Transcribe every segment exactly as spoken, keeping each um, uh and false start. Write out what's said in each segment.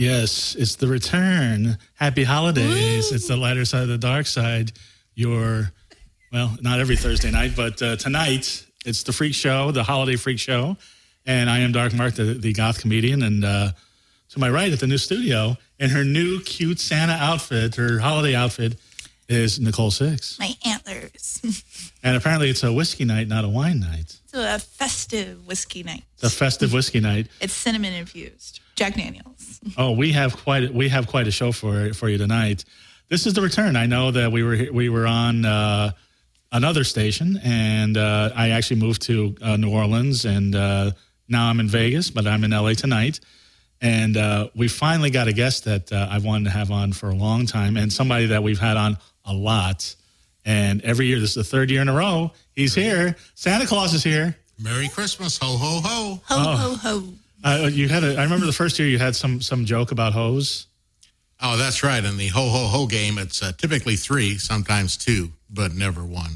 Yes, it's the return. Happy holidays. Woo. It's the lighter side of the dark side. Your, well, not every Thursday night, but uh, tonight it's the Freak Show, the Holiday Freak Show. And I am Dark Mark, the, the goth comedian. And uh, to my right at the new studio, in her new cute Santa outfit, her holiday outfit, is Nicole Six. My antlers. And apparently it's a whiskey night, not a wine night. It's a festive whiskey night. It's a festive whiskey night. It's cinnamon infused. Jack Daniels. Oh, we have quite we have quite a show for for you tonight. This is the return. I know that we were we were on uh, another station, and uh, I actually moved to uh, New Orleans, and uh, now I'm in Vegas, but I'm in L A tonight. And uh, we finally got a guest that uh, I've wanted to have on for a long time, and somebody that we've had on a lot. And every year, this is the third year in a row, he's here. Santa Claus is here. Merry Christmas, ho ho ho, ho oh. ho ho. Uh, you had a, I remember the first year you had some some joke about hose. Oh, that's right. In the ho ho ho game, it's uh, typically three, sometimes two, but never one.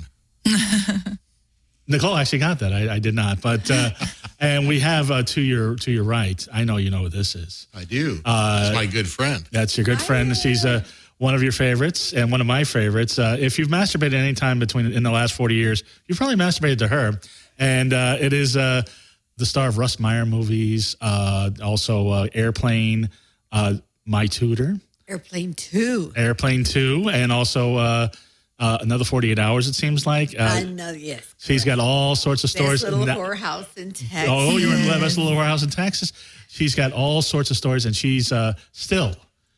Nicole actually got that. I, I did not, but uh, and we have uh, to your to your right. I know you know what this is. I do. Uh, That's my good friend. That's your good friend. She's uh, one of your favorites and one of my favorites. Uh, if you've masturbated any time between in the last forty years, you've probably masturbated to her, and uh, it is uh, the star of Russ Meyer movies, uh, also uh, Airplane, uh, My Tutor, Airplane Two, Airplane Two, and also. Uh, Uh, another forty-eight hours, it seems like. Uh, I know, yes. She's got all sorts of stories. Best little whorehouse in Texas. Oh, you're in the best little whorehouse in Texas. She's got all sorts of stories, and she's uh, still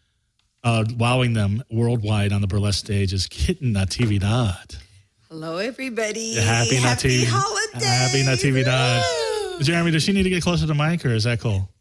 uh, wowing them worldwide on the burlesque stage as Kitten Natividad. Hello, everybody. Happy Happy Natividad. holidays. Happy Natividad. Jeremy, does she need to get closer to the mic, or is that cool?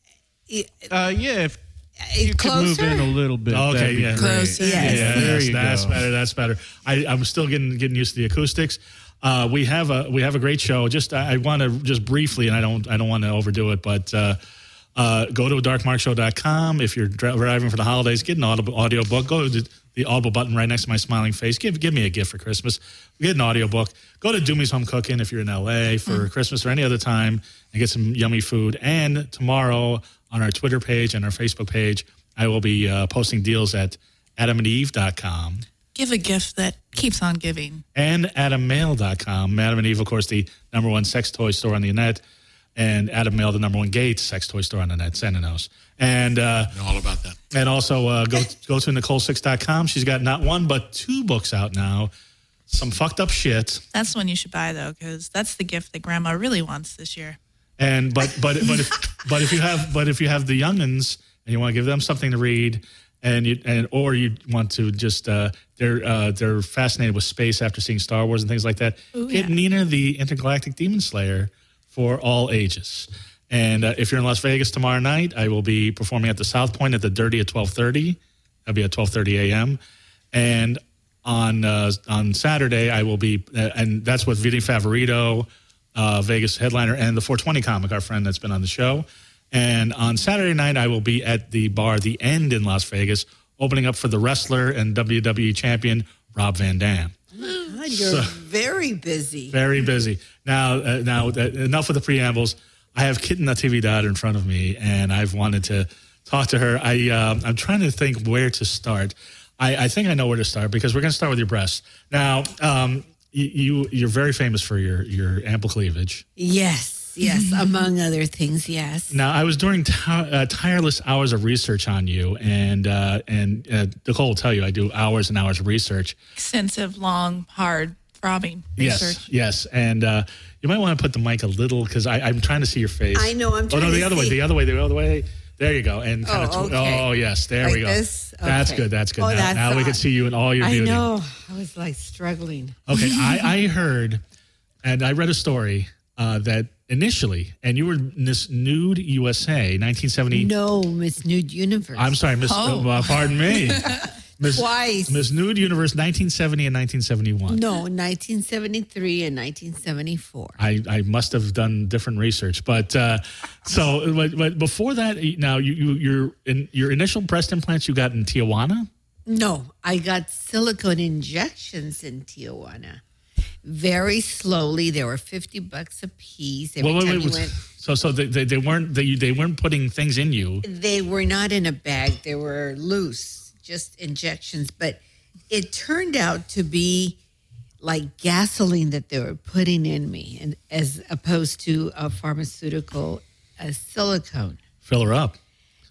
Uh, yeah, if you Closer? could move in a little bit. Okay, yeah. Closer. Yes. Yeah, There that's, you that's go. better. That's better. I, I'm still getting getting used to the acoustics. Uh, we have a we have a great show. Just I, I want to just briefly, and I don't I don't want to overdo it, but uh, uh, go to dark mark show dot com if you're driving for the holidays. Get an audible audio book. Go to the, the Audible button right next to my smiling face. Give give me a gift for Christmas. Get an audio book. Go to Doomy's Home Cooking if you're in L A for mm. Christmas or any other time, and get some yummy food. And tomorrow on our Twitter page and our Facebook page, I will be uh, posting deals at adam and eve dot com. Give a gift that keeps on giving. And adam mail dot com. Adam and Eve, of course, the number one sex toy store on the net. And Adam Mail, the number one gay sex toy store on the net. Santa knows. And uh, I know all about that. And also uh, go go to nicole six dot com. She's got not one but two books out now. Some fucked up shit. That's the one you should buy, though, because that's the gift that Grandma really wants this year. And but but but if but if you have but if you have the youngins and you want to give them something to read, and you and or you want to just uh, they're uh, they're fascinated with space after seeing Star Wars and things like that. Ooh, get yeah. Nina the Intergalactic Demon Slayer for all ages. And uh, if you're in Las Vegas tomorrow night, I will be performing at the South Point at the Dirty at twelve thirty. That'll be at twelve thirty a.m. And on uh, on Saturday, I will be, uh, and that's with Vinny Favorito, uh, Vegas headliner, and the four twenty comic, our friend that's been on the show. And on Saturday night, I will be at the bar The End in Las Vegas, opening up for the wrestler and W W E champion, Rob Van Dam. Oh God, you're so, very busy. Very busy. Now, uh, now uh, enough with the preambles. I have Kitten Natividad in front of me, and I've wanted to talk to her. I, uh, I'm trying to think where to start. I, I think I know where to start because we're going to start with your breasts. Now, um, you, you, you're very famous for your, your ample cleavage. Yes, yes, among other things, yes. Now, I was doing t- uh, tireless hours of research on you, and uh, and uh, Nicole will tell you I do hours and hours of research. Extensive, long, hard, throbbing research. Yes, yes, and uh, you might want to put the mic a little because I'm trying to see your face. I know, I'm trying Oh, no, to the other see. way, the other way, the other way. There you go. And kind Oh, of tw- okay. oh, yes, there Like we go. this? That's Okay. good, that's good. Oh, now that's now we odd. can see you in all your I beauty. know. I was like struggling. Okay, I, I heard, and I read a story uh, that initially, and you were Miss Nude U S A, nineteen seventy. No, Miss Nude Universe. I'm sorry, Miss. Oh. Uh, pardon me. Miss, Twice. Miss Nude Universe, nineteen seventy and nineteen seventy-one. No, nineteen seventy-three and nineteen seventy-four. I, I must have done different research, but uh, so but, but before that, now you, you your in, your initial breast implants you got in Tijuana. No, I got silicone injections in Tijuana. very slowly. They were fifty bucks a piece. Every Well, wait, time wait, you wait. went, So, so they, they, they weren't they, they weren't putting things in you. they were not in a bag. They were loose, just injections. But it turned out to be like gasoline that they were putting in me, and as opposed to a pharmaceutical uh, silicone. Fill her up.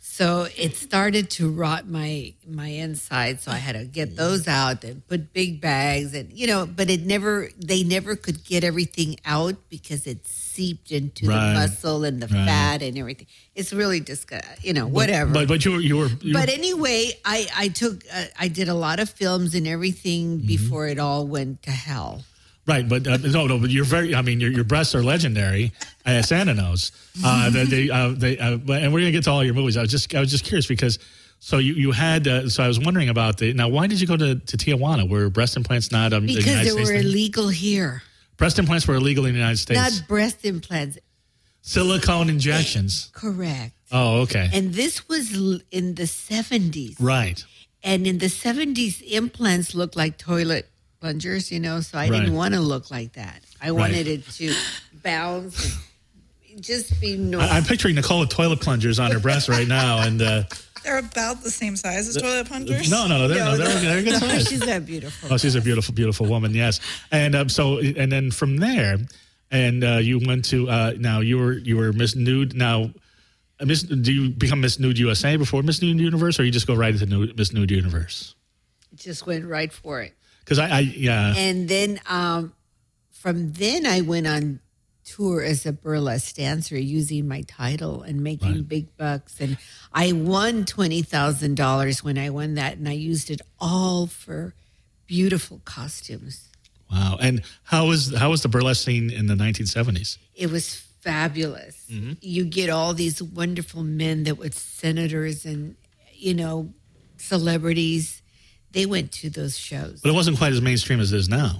So it started to rot my my inside. So I had to get those out and put big bags, and you know, but it never they never could get everything out because it seeped into Right. the muscle and the Right. fat and everything. It's really disgusting, you know, whatever. But but you were you were. You But were anyway, I I took uh, I did a lot of films and everything Mm-hmm. before it all went to hell. right, but uh, no, no, but you're very. I mean, your your breasts are legendary. Uh, Santa knows. Uh, they, they, uh, they, uh, but- and we're gonna get to all your movies. I was just I was just curious because so you you had uh, so I was wondering about the now. Why did you go to, to Tijuana? Were breast implants not um, the Because United they States were thing? illegal here. Breast implants were illegal in the United States. Not breast implants. Silicone injections. Correct. Oh, okay. And this was l- in the seventies. Right. And in the seventies, implants looked like toilet plungers, you know, so I Right. didn't want to look like that. I Right. wanted it to bounce and just be normal. I, I'm picturing Nicole with toilet plungers on her breast right now, and uh, They're about the same size as toilet plungers. no, no, no, they're, no, they're, they're good size. She's that beautiful. Oh, she's a beautiful, beautiful woman. Yes, and um, so and then from there, and uh, you went to uh, now you were you were Miss Nude. Now, uh, Miss, do you become Miss Nude U S A before Miss Nude Universe, or you just go right into Nude, Miss Nude Universe? Just went right for it. Because I, I, yeah, And then um, from then I went on tour as a burlesque dancer using my title and making Right. big bucks. And I won twenty thousand dollars when I won that, and I used it all for beautiful costumes. wow. And how was how was the burlesque scene in the nineteen seventies? It was fabulous. Mm-hmm. You get all these wonderful men that were senators and, you know, celebrities. They went to those shows. But it wasn't quite as mainstream as it is now.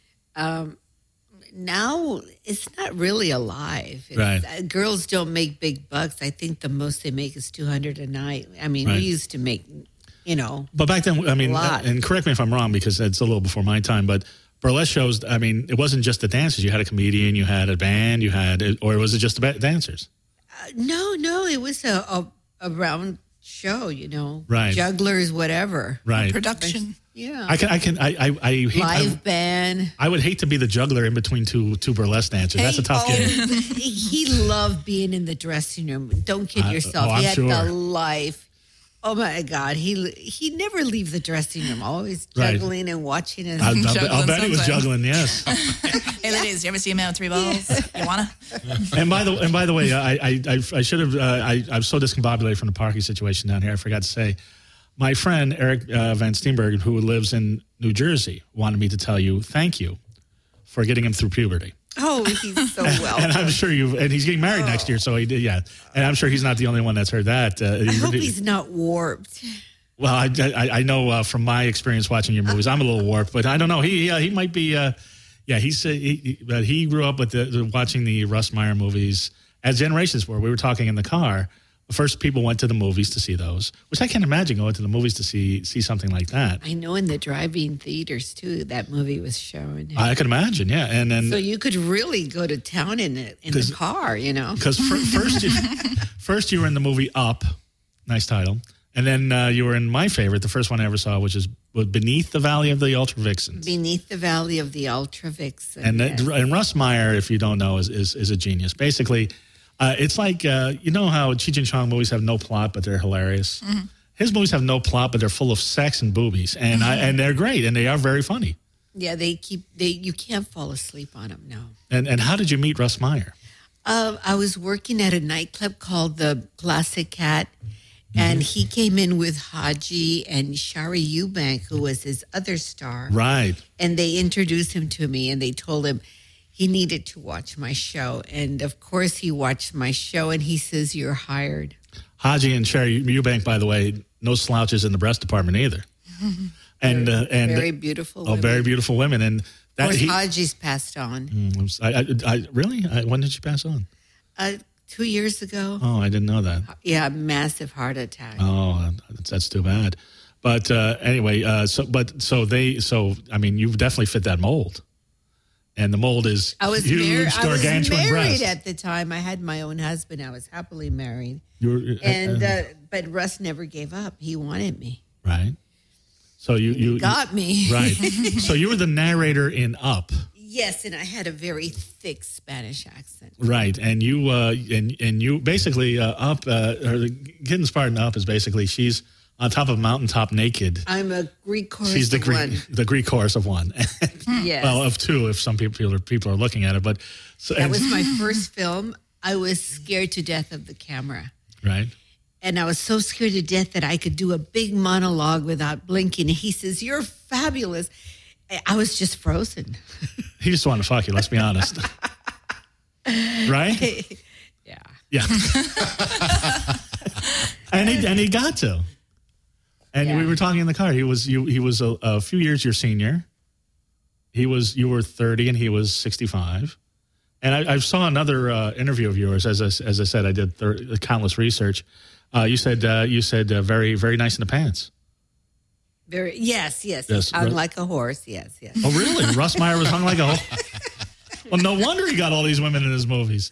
Now it's not really alive. It's, Right. uh, girls don't make big bucks. I think the most they make is two hundred a night. I mean, Right. we used to make, you know, But back then, I mean, lot. and correct me if I'm wrong because it's a little before my time, but burlesque shows, I mean, it wasn't just the dancers. You had a comedian, you had a band, you had, or was it just the ba- dancers? uh, no, no, it was a, a a round show. You know, Right. Jugglers, whatever. Right. Production. Yeah, I can, I can, I, I, I hate, live I, band. I would hate to be the juggler in between two two burlesque dancers. That's a tough Hey, gig. He loved being in the dressing room. Don't kid I- yourself. oh, I'm he had sure. the life. Oh my God, he he never leave the dressing room. Always Right. juggling and watching his. I'll, I'll, bet- I'll Juggling bet he was something. juggling. Yes. Hey, ladies, you ever see a man with three balls? You wanna? and by the and by the way, I I I, I should have. Uh, I I'm so discombobulated from the parking situation down here. I forgot to say, my friend Eric uh, Van Steenberg, who lives in New Jersey, wanted me to tell you thank you for getting him through puberty. Oh, he's so well. And I'm sure you. And he's getting married next year, so he did. Yeah. And I'm sure he's not the only one that's heard that. Uh, I he- hope he's not warped. Well, I, I, I know uh, from my experience watching your movies, I'm a little warped, but I don't know. He uh, he might be. Uh, yeah, he's uh, he, he- but he grew up with the, the, watching the Russ Meyer movies as generations were. We were talking in the car. The first people went to the movies to see those, which I can't imagine going to the movies to see see something like that. I know in the drive-in theaters too, that movie was shown. I can imagine, yeah. And then So you could really go to town in it in Does- the car, you know. because first you, first you were in the movie Up, nice title, and then uh, you were in my favorite, the first one I ever saw, which is Beneath the Valley of the Ultra Vixens. Beneath the Valley of the Ultra Vixen. And, yes. that, and Russ Meyer, if you don't know, is is, is a genius. Basically, uh, it's like uh, you know how Cheech and Chong movies have no plot, but they're hilarious. Mm-hmm. His movies have no plot, but they're full of sex and boobies, and Mm-hmm. I, and they're great, and they are very funny. Yeah, they keep they. You can't fall asleep on them. No. And and how did you meet Russ Meyer? Uh, I was working at a nightclub called the Classic Cat, and he came in with Haji and Shari Eubank, who was his other star. Right. And they introduced him to me, and they told him he needed to watch my show. And of course, he watched my show, and he says, "You're hired." Haji and Sherry Eubank, by the way, no slouches in the breast department either. And uh, and Very beautiful. oh, women. very beautiful women. And Of that course, he, Haji's passed on Mm, I, I, I really I, when did she pass on? uh, two years ago. Oh, I didn't know that. Yeah, massive heart attack. Oh, that's, that's too bad. But uh, anyway, uh, so but so they so I mean, you've definitely fit that mold. and the mold is I was, huge, mar- I was gargantuan married breast. at the time. I had my own husband. I was happily married. You were- And uh, uh, but Russ never gave up. He wanted me. right. So you you Got me. right. So you were the narrator in Up, Yes, and I had a very thick Spanish accent. right? And you uh, and and you basically uh, Up uh, or the Kid Inspired in Up is basically she's on top of a mountaintop naked. I'm a Greek chorus She's the of Greek one. the Greek chorus of one. Yes. Well, of two if some people are, people are looking at it, but so, That and- was my first film. I was scared to death of the camera. right. And I was so scared to death that I could do a big monologue without blinking. He says, "You're fabulous." I was just frozen. He just wanted to fuck you. Let's be honest, right? Yeah. Yeah. and he and he got to. And Yeah. we were talking in the car. He was you. He was a, a few years your senior. He was you were thirty and he was sixty-five. And I, I saw another uh, interview of yours. As I, as I said, I did thir- countless research. Uh, you said uh, you said uh, very very nice in the pants. Very yes, yes. Yes, Hung right. like a horse. Yes, yes. Oh, really? Russ Meyer was hung like a. Well, no wonder he got all these women in his movies.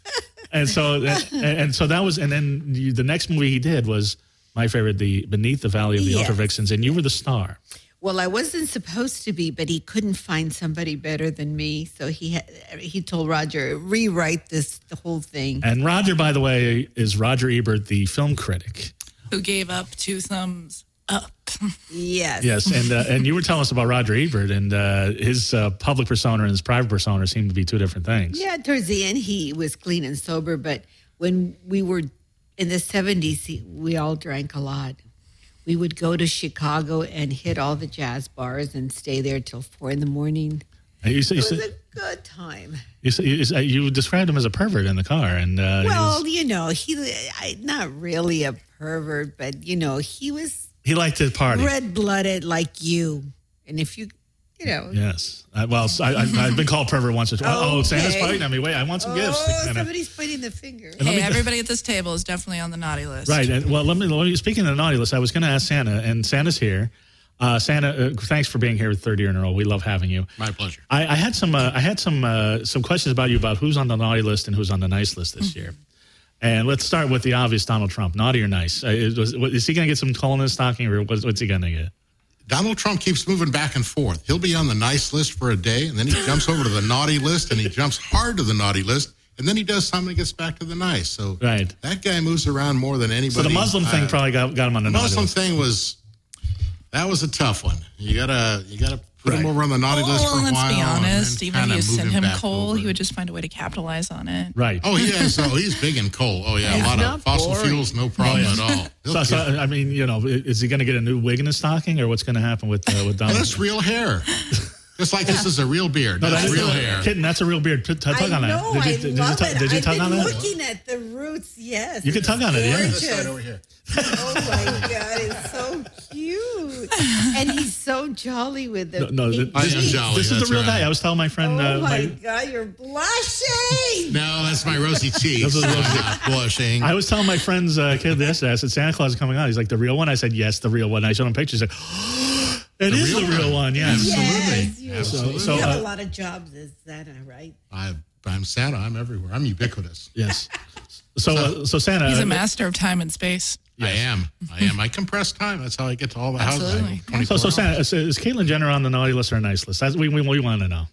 And so, and, and so that was, and then you, the next movie he did was my favorite, the Beneath the Valley of the Yes. Ultra Vixens, and you were the star. Well, I wasn't supposed to be, but he couldn't find somebody better than me. So he had, he told Roger, rewrite this the whole thing. And Roger, by the way, is Roger Ebert, the film critic. Who gave up two thumbs up. Yes. Yes, and uh, and you were telling us about Roger Ebert, and uh, his uh, public persona and his private persona seem to be two different things. Yeah, towards the end, he was clean and sober. But when we were in the seventies, he, we all drank a lot. We would go to Chicago and hit all the jazz bars and stay there till four in the morning. And you, said, you, It was said, a good time. you, said, you, said- you described him as a pervert in the car, and uh, he, Well, was, you know, he I, not really a pervert, but you know, he was he liked to party. red blooded like you. And if you, you know, Yes. I, well, I, I, I've been called pervert once or twice. Oh, Santa's Okay. fighting at me. Wait, I want some oh, gifts. And I- somebody's pointing the finger. let Hey, me- everybody at this table is definitely on the naughty list. Right. And, well, let me, let me. Speaking of the naughty list, I was going to ask Santa, and Santa's here. Uh, Santa, uh, thanks for being here third year in a row. We love having you. My pleasure. I, I had some. Uh, I had some. Uh, some questions about you about who's on the naughty list and who's on the nice list this year. And let's start with the obvious: Donald Trump, naughty or nice? Uh, is, was, is he going to get some coal in his stocking, or what's, what's he going to get? Donald Trump keeps moving back and forth. He'll be on the nice list for a day, and then he jumps over to the naughty list, and he jumps hard to the naughty list, and then he does something and gets back to the nice. So Right. that guy moves around more than anybody. So the Muslim thing Uh, probably got, got him on the The naughty Muslim list. thing was that was a tough one. You gotta you gotta put him Right. over on the naughty list for Well, a let's while. be and honest. then Even if kinda you move sent him back coal, over. he would just find a way to capitalize on it. Right. Oh, he is. Oh, he's big in coal. Oh, yeah, He's a lot not of fossil boring. fuels, no problem at all. He'll So, so, get- I mean, you know, is he going to get a new wig in his stocking, or what's going to happen with uh, with and Donald? that's real hair. Just like this is a real beard. No, That's that is real a- hair. Kitten, that's a real beard. T- t- tug I on know, that. I Did you, did love you, tug- it. did you I've tug been on that? looking at the roots, yes. You can It's tug on it, yeah. This gorgeous. side over here. Oh my God, it's so cute. And he's so jolly with the No, no pink this, I am jeans. jolly, this is that's the real right. guy. I was telling my friend. Oh uh, my, my, God, you're blushing. No, that's my rosy cheeks. Those are the I'm rosy- not blushing. I was telling my friend's uh, kid yesterday. I said Santa Claus is coming out. He's like, the real one. I said yes, the real one. I showed him pictures. He's like, it The is real the real one. one. Yes. Absolutely. Yes, you, Absolutely. So, you have uh, a lot of jobs as Santa, right? I, I'm Santa. I'm everywhere. I'm ubiquitous. Yes. So, uh, so Santa. He's uh, a master of time and space. I am. I am. I compress time. That's how I get to all the houses. I Absolutely. have twenty-four So, so hours. Santa, is, is Caitlyn Jenner on the naughty list or a nice list? That's we we, we want to know.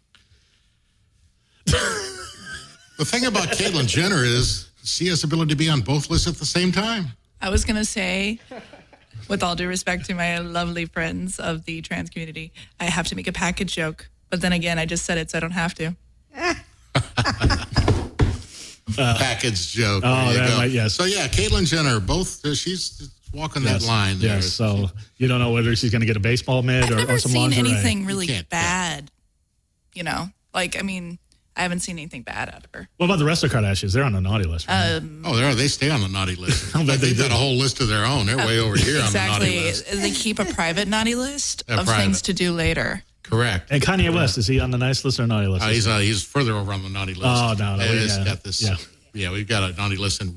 The thing about Caitlyn Jenner is she has the ability to be on both lists at the same time. I was going to say, with all due respect to my lovely friends of the trans community, I have to make a package joke. But then again, I just said it, so I don't have to. Package joke. oh, there you that go. might- yes. So yeah, Caitlyn Jenner. Both. Uh, she's walking Yes. that line. There. Yes. So you don't know whether she's going to get a baseball mitt I've or, never or some seen lingerie. anything really You can't- bad. You know, like, I mean, I haven't seen anything bad out of her. What about the rest of the Kardashians? They're on the naughty list. Right? Um, Oh, they they stay on the naughty list. I'll bet they They've got do. a whole list of their own. They're way over here on the naughty exactly. list. They keep a private naughty list A of private. things to do later. Correct. and Kanye West, is he on the nice list or naughty list? Uh, he's uh, he's further over on the naughty list. Oh, no, no, And we- it's yeah. got this. Yeah. Yeah. we've got a naughty list in red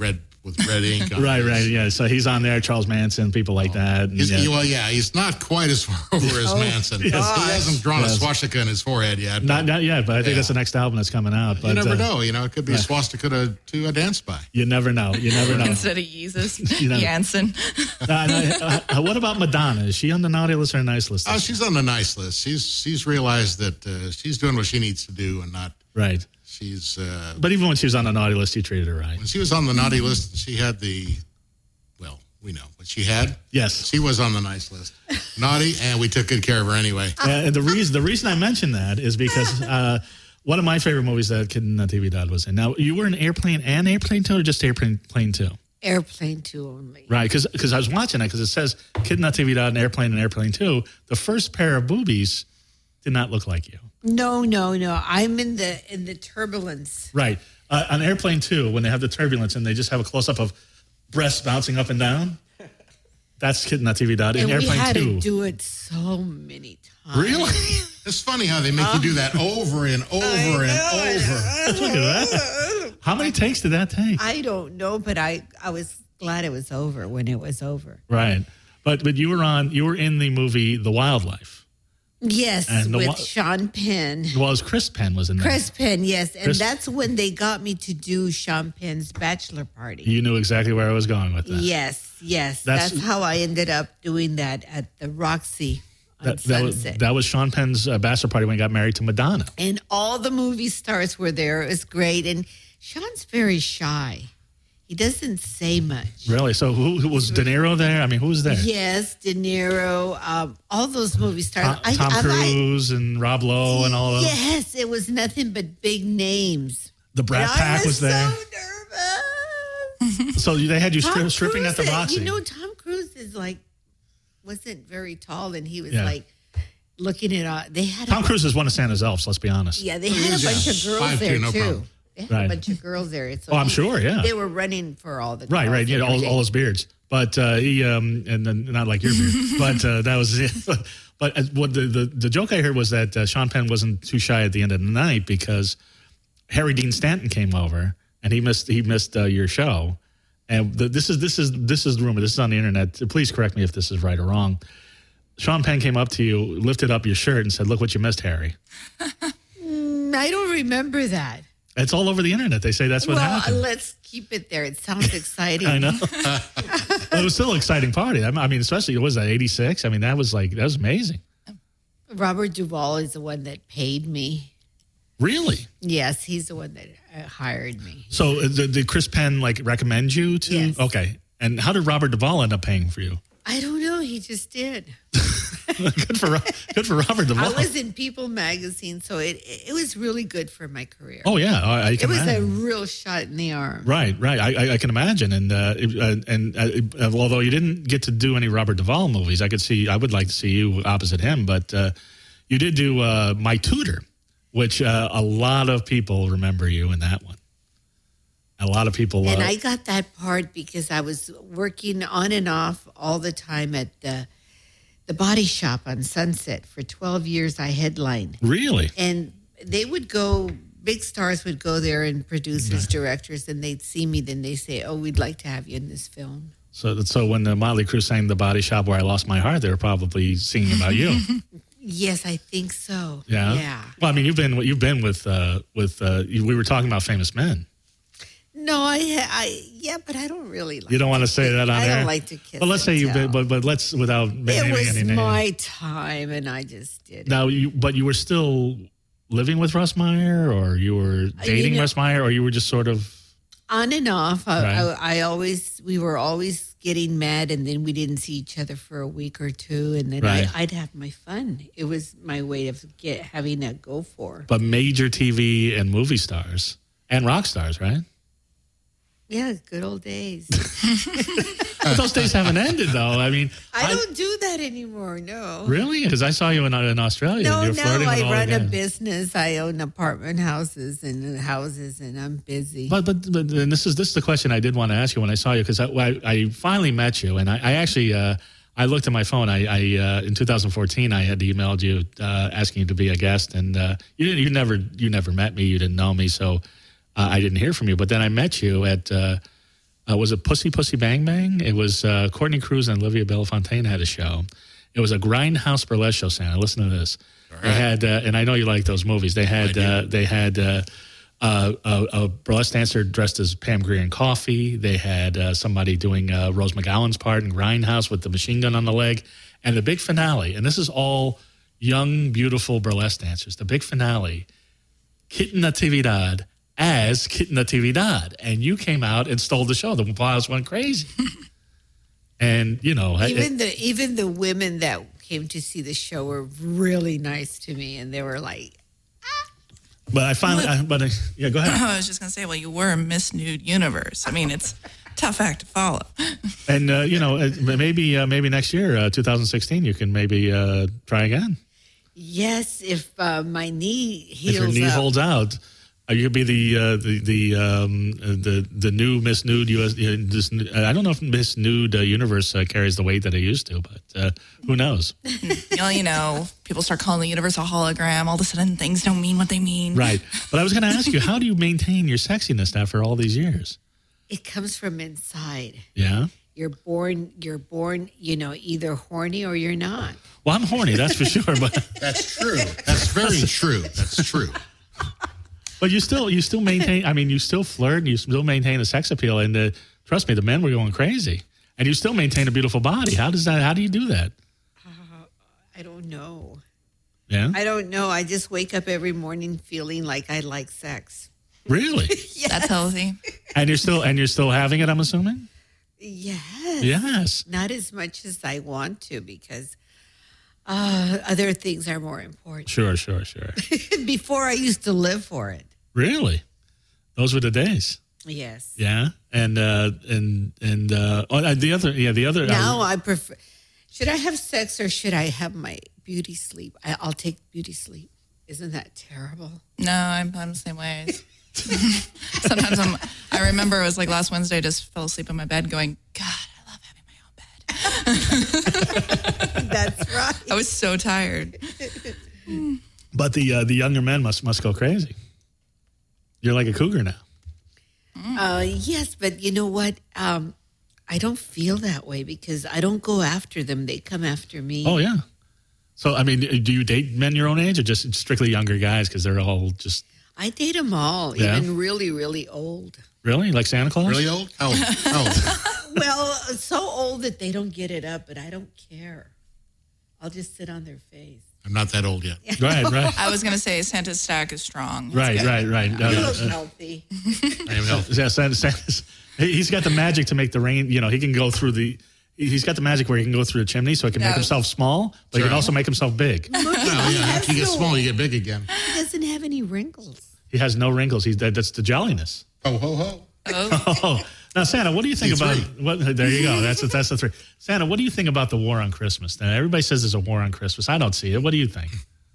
with red ink on Right, his. right, yeah. So he's on there, Charles Manson, people like that. and, He's, yeah. Well, yeah, he's not quite as far over as Oh, Manson. He gosh. hasn't drawn Yes. a swastika in his forehead yet. but Not not yet, but I think Yeah. that's the next album that's coming out. But you never uh, know. You know, it could be a swastika to, to a dance by. You never know. You never know. Instead of Jesus, You know. Jansen. Uh, and I- uh, what about Madonna? Is she on the naughty list or a nice list? Oh, she's on the nice list. She's she's realized that uh, she's doing what she needs to do, and not Right. she's. Uh, But even when she was on the naughty list, you treated her right. when she was on the naughty list, she had the. Well, we know what she had. Yes. She was on the nice list, naughty, and we took good care of her anyway. Uh, and the reason the reason I mentioned that is because uh, one of my favorite movies that Kid in T V Dad was in. Now, you were in Airplane and Airplane two or just Airplane Plane two? Airplane two only. Right, because I was watching it because it says Kid in T V Dad and Airplane and Airplane two. The first pair of boobies did not look like you. No, no, no. I'm in the in the turbulence. Right. Uh, on Airplane two, when they have the turbulence and they just have a close-up of breasts bouncing up and down, that's Kid in T V Dad. In And we Airplane had two. to do it so many times. Really? It's funny how they make you do that over and over and over. Look at that. How many takes did that take? I don't know, but I, I was glad it was over when it was over. Right. But but you were on you were in the movie The Wildlife. Yes, And the with wa- Sean Penn. Well, it was Chris Penn was in there. Chris Penn, yes. And Chris- that's when they got me to do Sean Penn's bachelor party. You knew exactly where I was going with that. Yes, yes. That's- That's, how I ended up doing that at the Roxy on That, that, was, Sunset. that was Sean Penn's uh, bachelor party when he got married to Madonna. and all the movie stars were there. It was great. And Sean's very shy. He doesn't say much. Really? So who, who was De Niro there? I mean, who was there? Yes, De Niro, um, all those movie stars. Tom, Tom I- I- Cruise and Rob Lowe and all of them. Yes, it was nothing but big names. The Brat And Pack I was there. so nervous. So they had you Tom stri- stripping at the Cruise, Roxy. You know, Tom Cruise is like wasn't very tall, and he was Yeah. like looking at. Uh, they had Tom a, Cruise is one of Santa's elves. Let's be honest. yeah, they had a Yeah. bunch of girls Five two, there no too. problem. They had Right. a bunch of girls there. So Oh, I'm he- sure, yeah. They were running for all the Right, girls right. Yeah, every all, day. all his beards. But uh, he, um, and then not like your beard, but uh, that was it. But uh, what the, the, the joke I heard was that uh, Sean Penn wasn't too shy at the end of the night because Harry Dean Stanton came over and he missed he missed uh, your show. And the, this is this is this is the rumor. This is on the internet. Please correct me if this is right or wrong. Sean Penn came up to you, lifted up your shirt, and said, "Look what you missed, Harry." Mm, I don't remember that. It's all over the internet. They say that's what well, happened. let's keep it there. It sounds exciting. I know. But it was still an exciting party. I mean, especially, what was that, eighty-six? I mean, that was like, that was amazing. Robert Duvall is the one that paid me. Really? Yes, he's the one that uh, hired me. So uh, did, did Chris Penn like recommend you to? Yes. Okay. And how did Robert Duvall end up paying for you? I don't know. He just did. good for Ro- good for Robert Duvall. I was in People magazine, so it it was really good for my career. oh yeah, I, I it can was a imagine. real shot in the arm. Right, right. I, I, I can imagine. And uh, it- uh, and uh, uh, although you didn't get to do any Robert Duvall movies, I could see. I would like to see you opposite him. But uh, you did do uh, My Tutor, which uh, a lot of people remember you in that one. A lot of people. And uh, I got that part because I was working on and off all the time at the the Body Shop on Sunset for twelve years. I headlined, really. and they would go. Big stars would go there, and producers, directors, and they'd see me. Then they say, "Oh, we'd like to have you in this film." So, so when the Motley Crue sang "The Body Shop," where I lost my heart, they were probably singing about you. Yes, I think so. Yeah. Yeah. Well, I mean, you've been you've been with uh, with uh, you, we were talking about Famous Men. No, I, I, yeah, but I don't really like. You don't want to say that on I air. don't like to kiss. But let's say and you've been, tell. but but let's without It naming was any names. my time, and I just did it. Now you, but you were still living with Russ Meyer, or you were dating know- Russ Meyer, or you were just sort of On and off. I, Right. I, I always, we were always getting mad, and then we didn't see each other for a week or two, and then Right. I, I'd have my fun. It was my way of get having a go for. but major T V and movie stars and rock stars, right? Yeah, good old days. But those days haven't ended, though. I mean, I don't do that anymore. No. really because I saw you in, in Australia. No, and you're no, flirting with I all run the a guys. business. I own apartment houses and houses, and I'm busy. But but but and this is this is the question I did want to ask you when I saw you because I, I I finally met you and I, I actually uh, I looked at my phone. I, I uh, in two thousand fourteen I had emailed you uh, asking you to be a guest and uh, you didn't you never you never met me, you didn't know me, so uh, I didn't hear from you. But then I met you at uh, uh, was it Pussy Pussy Bang Bang? It was uh, Courtney Cruz and Olivia Belafontaine had a show. It was a grindhouse burlesque show, Santa. Listen to this. All They right. had, uh, and I know you like those movies. They had, I uh, do. they had uh, uh, a, a burlesque dancer dressed as Pam Grier in Coffee. They had uh, somebody doing uh, Rose McGowan's part in Grindhouse with the machine gun on the leg. And the big finale, and this is all young, beautiful burlesque dancers. The big finale, Kitten Natividad as Kitten Natividad. And you came out and stole the show. The applause went crazy. And, you know, it- Even the even the women that came to see the show were really nice to me, and they were like, but I finally, I, but I, yeah, go ahead. I was just going to say, well, you were Miss Nude Universe. I mean, it's a tough act to follow. And uh, you know, uh, maybe uh, maybe next year, uh, twenty sixteen, you can maybe uh, try again. "Yes, if uh, my knee heals If your knee up." holds out, uh, you could be the uh, the the um, uh, the the new Miss Nude U S. Uh, this, I don't know if Miss Nude uh, Universe uh, carries the weight that it used to, but uh, who knows? Well, you know, people start calling the universe a hologram. All of a sudden, things don't mean what they mean. Right. But I was going to ask you, how do you maintain your sexiness after all these years? It comes from inside. Yeah. You're born. You're born. You know, either horny or you're not. Well, I'm horny, that's for sure, but That's true. That's very true. That's true. but you still you still maintain. I mean, you still flirt, and you still maintain a sex appeal, and uh, trust me, the men were going crazy, and you still maintain a beautiful body. How does that? How do you do that? I don't know. Yeah, I don't know. I just wake up every morning feeling like I like sex. really. That's healthy. And you're still and you're still having it, I'm assuming. Yes. Yes. Not as much as I want to because uh, other things are more important. Sure, sure, sure. Before I used to live for it. Really, those were the days. Yes. Yeah, and uh, and and uh, oh, the other, yeah, the other. Now I prefer. Should I have sex or should I have my beauty sleep? I, I'll take beauty sleep. Isn't that terrible? No, I'm, I'm the same way. Sometimes I'm, I remember it was like last Wednesday, I just fell asleep in my bed going, God, I love having my own bed. That's right. I was so tired. But the uh, the younger men must must go crazy. You're like a cougar now. Uh, yes, but you know what? Um, I don't feel that way because I don't go after them. They come after me. Oh yeah. So I mean, do you date men your own age or just strictly younger guys because they're all just I date them all, Yeah? even really, really old. really like Santa Claus? Really old? How old? How old? Well, so old that they don't get it up, but I don't care. I'll just sit on their face. I'm not that old yet. Right, right, I was going to say Santa's stack is strong. right, right, right. Uh, You look uh, healthy. I am healthy. yeah, Santa, Santa's, he- he's got the magic to make the rain. You know, he can go through the. He's got the magic where he can go through a chimney, so he can make Yeah. himself small, but he Sure. can also make himself big. Well, yeah, after you get small, you get big again. He doesn't have any wrinkles. He has no wrinkles. He's that, that's the jolliness. Ho, ho, ho. Oh, Oh, now Santa, what do you think See, about? three. What, there you go. That's that's the three. Santa, what do you think about the war on Christmas? Now, everybody says there's a war on Christmas. I don't see it. What do you think?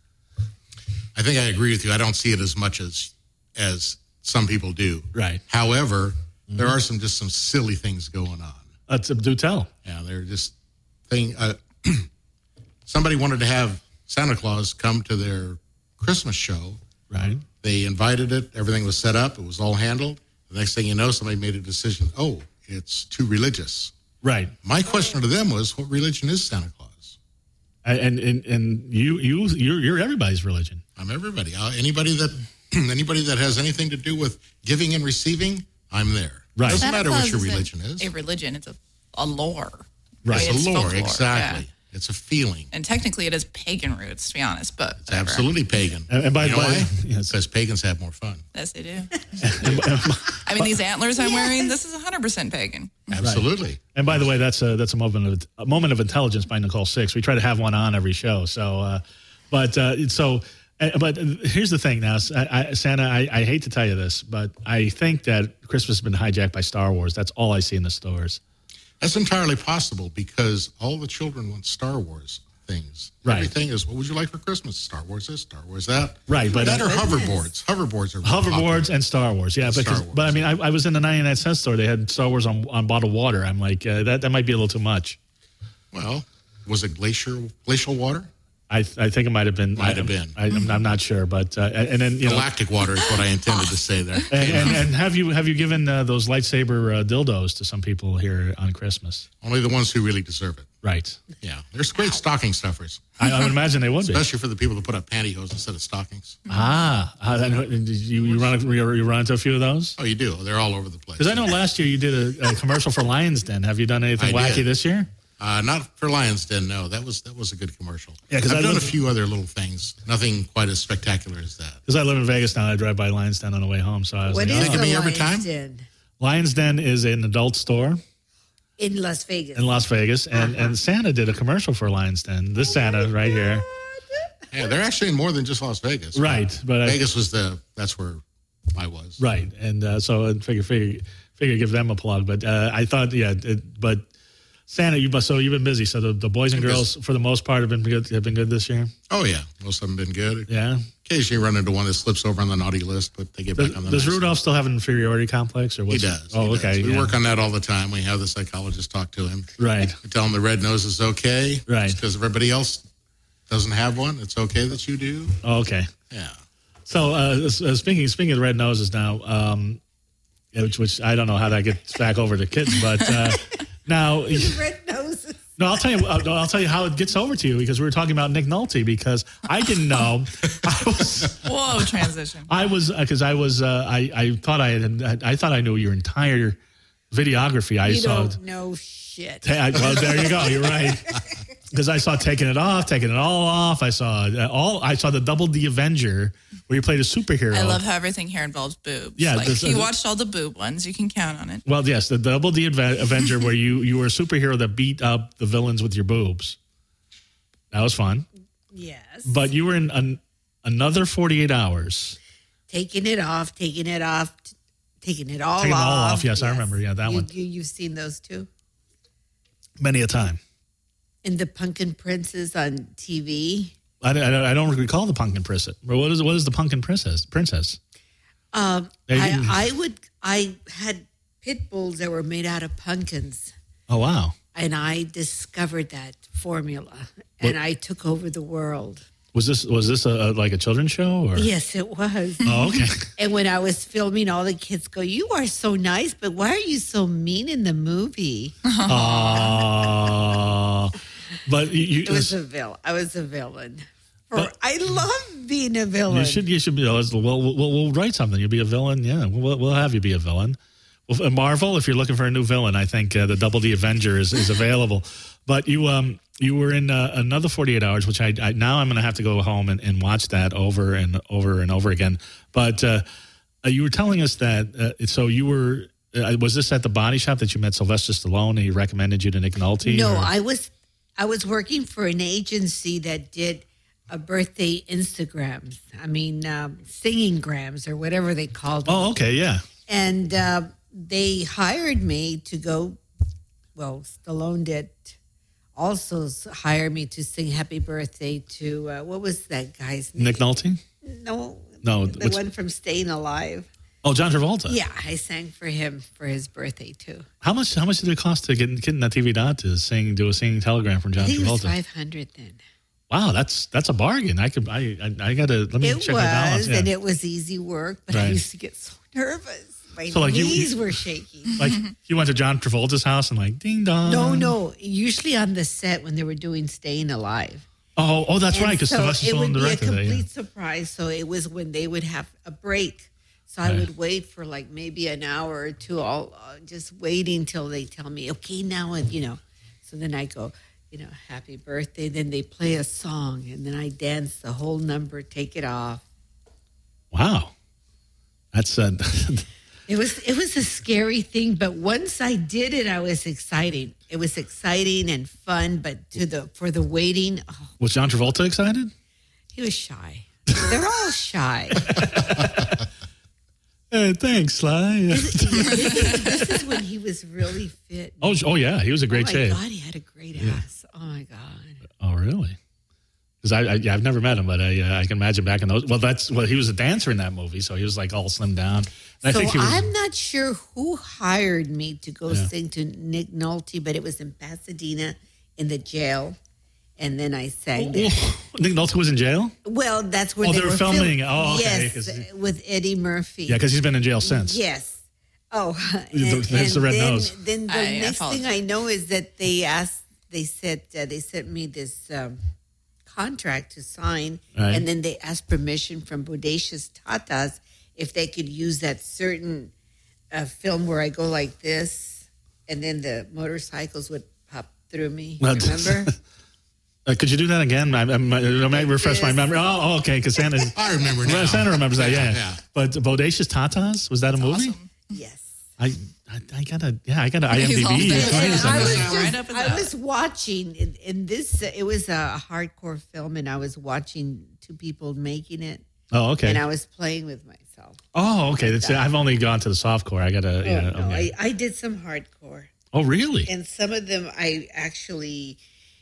I think I agree with you. I don't see it as much as as some people do. Right. However, there are some just some silly things going on. Let's do tell. Yeah, they're just thing. Uh, somebody wanted to have Santa Claus come to their Christmas show. Right. They invited it. Everything was set up. It was all handled. The next thing you know, somebody made a decision. Oh, it's too religious. Right. My question to them was, what religion is Santa Claus? And and and you you you're, you're everybody's religion. I'm everybody. Uh, anybody that anybody that has anything to do with giving and receiving, I'm there. Right. Doesn't Santa matter Claus what your isn't religion is. a religion. It's a, a lore. Right. It's It's a lore, folklore, exactly. yeah. It's a feeling. And technically it is pagan roots, to be honest, but It's absolutely pagan. And- and by- you know by- why? yes. Because pagans have more fun. Yes, they do. I mean, these antlers I'm wearing, this is one hundred percent pagan. Absolutely. And by the way, that's a that's a moment of a moment of intelligence by Nicole Six. We try to have one on every show. So, uh, but uh, so, uh, but here's the thing. Now, I, I, Santa, I, I hate to tell you this, but I think that Christmas has been hijacked by Star Wars. That's all I see in the stores. That's entirely possible because all the children want Star Wars things. Right. Everything is, what would you like for Christmas? Star Wars this, Star Wars that. Right, but- that or Goodness. hoverboards. Hoverboards are Hoverboards popular. and Star Wars, yeah. Star Because, Wars. but I mean, I, I was in the ninety-nine cent store. They had Star Wars on, on bottled water. I'm like, uh, that that might be a little too much. Well, was it glacier glacial water? I I think it might have been. Might I, have been. I, I'm, I'm not sure, but uh, and then you know, Galactic water is what I intended to say there. and, and, and have you have you given uh, those lightsaber uh, dildos to some people here on Christmas? Only the ones who really deserve it. Right. Yeah, there's great stocking stuffers, I, I would imagine they would be. especially for the people that put up pantyhose instead of stockings. Ah, uh, then, uh, did you you run you you run into a few of those? Oh, you do. They're all over the place. Because I know last year you did a, a commercial for Lions Den. Have you done anything I wacky did. this year? Uh, not for Lions Den, no. That was that was a good commercial. Yeah, 'cause I've I done live- a few other little things. Nothing quite as spectacular as that. Because I live in Vegas now, I drive by Lions Den on the way home. So I was What like, is think oh. of the me every Lions time? Den Lions Den is an adult store in Las Vegas? in Las Vegas, and, and Santa did a commercial for Lions Den. This Santa right here, Yeah, they're actually in more than just Las Vegas. right? But I, Vegas was the that's where I was. right, and uh, so I figure figure figure give them a plug. But uh, I thought, yeah, it, but Santa, you so you've been busy. So the, the boys and Been girls, for the most part, have been good. Have been good this year. Oh yeah, most of them been good. Yeah. Occasionally run into one that slips over on the naughty list, but they get Does, back on the does nice Rudolph still have an inferiority complex, or He what's does. Oh, he okay. does. We yeah. work on that all the time. We have the psychologist talk to him. Right. We tell him the red nose is okay. Right. Because everybody else doesn't have one. It's okay that you do. Oh, okay. Yeah. So uh, s- uh, speaking speaking of red noses now, um, yeah, which, which I don't know how that gets back over to kittens, but uh, now Red noses. no, I'll tell you. uh, no, I'll tell you how it gets over to you because we were talking about Nick Nolte because I didn't know. I was Whoa, transition. I was because I was uh, I I thought I had I thought I knew your entire videography. I You saw. don't know shit. Ta- I- well, there you go. You're right. Because I saw taking it off, taking it all off. I saw uh, all. I saw the Double D Avenger where you played a superhero. I love how everything here involves boobs. Yeah, like, this- you watched all the boob ones. You can count on it. Well, yes, the Double D Ave- Avenger where you you were a superhero that beat up the villains with your boobs. That was fun. Yes. But you were in an, another forty-eight hours. Taking it off, taking it off, t- taking it all Taking it off. all off, yes, I remember, yeah, that You- one. You, you've seen those too? Many a time. And the Pumpkin Princess on T V. I, I, I don't recall the Pumpkin Princess. But what is what is the Pumpkin Princess? Princess. Um, They I, didn't- I would. I had pit bulls that were made out of pumpkins, Oh wow. and I discovered that formula, and I took over the world. Was this was this a, a like a children's show or? Yes, it was. Oh okay. And when I was filming, all the kids go, "You are so nice, but why are you so mean in the movie?" Uh, but you, you, It was a villain. I was a villain. For, But- I love being a villain. you should you should be. We'll, we'll, we'll, we'll write something. You'll be a villain. Yeah, we'll, we'll have you be a villain. Well, uh, Marvel, if you're looking for a new villain, I think uh, the Double D Avenger is, is available. But you um you were in uh, another forty-eight hours, which I, I now I'm going to have to go home and, and watch that over and over and over again. But uh, uh, you were telling us that uh, so you were uh, was this at the body shop that you met Sylvester Stallone and he recommended you to Nick Nolte? No, or- I was I was working for an agency that did a birthday Instagrams. I mean, um, singing grams or whatever they called them. Oh, okay, yeah. And uh, they hired me to go. Well, Stallone did also s- hire me to sing "Happy Birthday" to uh, what was that guy's name? Nick Nolte? No, No, the what's- one from Staying Alive. Oh, John Travolta. Yeah, I sang for him for his birthday too. How much? How much did it cost to get getting that T V dot to sing, do a singing telegram from John I think it was Travolta? five hundred then. Wow, that's that's a bargain. I could. I I, I gotta let me It check my balance. was, Yeah. and it was easy work, but I Right. used to get so nervous. My So, like, you- knees you- were shaking. Like you went to John Travolta's house and like ding dong. No, no. Usually on the set when they were doing Staying Alive. Oh, oh, that's And right. Because so Sylvester it Stallone would be a directed that. complete Yeah. surprise. So it was when they would have a break. So I Right. would wait for like maybe an hour or two, all uh, just waiting till they tell me, okay, now, and you know. So then I go, you know, happy birthday. Then they play a song, and then I dance the whole number, take it off. Wow, that's uh, It was it was a scary thing, but once I did it, I was excited. It was exciting and fun, but to the for the waiting, oh, was John Travolta excited? he was shy. They're all shy. Hey, thanks, Sly. This is when he was really fit. oh, oh yeah, he was a Oh great my shape. God, he had a great ass. Oh my God. Oh, really? Because I, I yeah, I've never met him, but I uh, I can imagine back in those. Well, that's well, he was a dancer in that movie, so he was like all slimmed down. And I So think he was. I'm not sure who hired me to go Yeah. sing to Nick Nolte, but it was in Pasadena in the jail. and then I sang there. Nick Nolte was in jail? Well, that's where Oh, they, they were were filming. film- Oh, okay, Yes, 'cause- with Eddie Murphy. Yeah, because he's been in jail since. Yes. Oh, The- and, there's the red then, nose. Then the I next apologize. thing I know is that they asked, they said, uh, they sent me this um, contract to sign, Right. and then they asked permission from Bodacious Tatas if they could use that certain uh, film where I go like this, and then the motorcycles would pop through me. Well, Remember? Uh, could you do that again? I, I, I might refresh my memory. Oh, oh, okay, because Santa, I remember now. Well, Santa remembers that, yeah. Yeah, yeah. But Bodacious Tatas, was that a movie? Awesome. Yes. I, I I gotta yeah I gotta He's all IMDb. there. It's And amazing. I was, Yeah, just- right up his I alley. was watching in, in this. Uh, it was a hardcore film, and I was watching two people making it, Oh, okay. and I was playing with myself. Oh, okay. That's it. I've only gone to the softcore. I gotta. Yeah. oh, no, okay. I, I did some hardcore, oh, really? and some of them I actually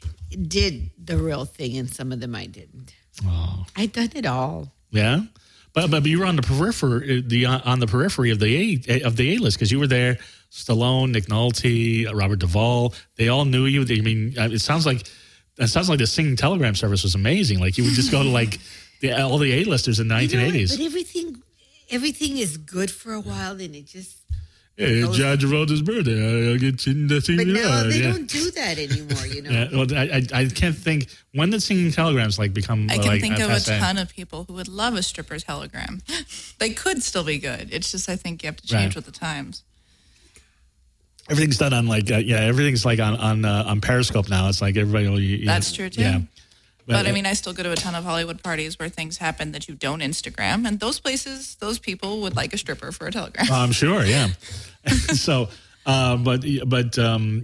did the real thing, and some of them I didn't. Oh, I done it all. yeah. But but you were on the periphery, the on the periphery of the A of the A list because you were there. Stallone, Nick Nolte, Robert Duvall. They all knew you. I mean, it sounds like it sounds like the singing telegram service was amazing. Like you would just go to like the, all the A listers in the You nineteen know what? eighties. But everything, everything is good for a while, and it just. Hey, Judge wrote his birthday. I'll get you the But T V. now they yeah. don't do that anymore. You know. Yeah, well, I, I I can't think when did singing telegrams like become. I can like, think of a passe? ton of people who would love a stripper telegram. They could still be good. It's just I think you have to change Right. with the times. Everything's done on like uh, yeah, everything's like on on uh, on Periscope now. It's like everybody. Will, you, That's true, too. Yeah, But I mean, I still go to a ton of Hollywood parties where things happen that you don't Instagram, and those places, those people would like a stripper for a telegram. I'm sure. Yeah. so, uh, but but um,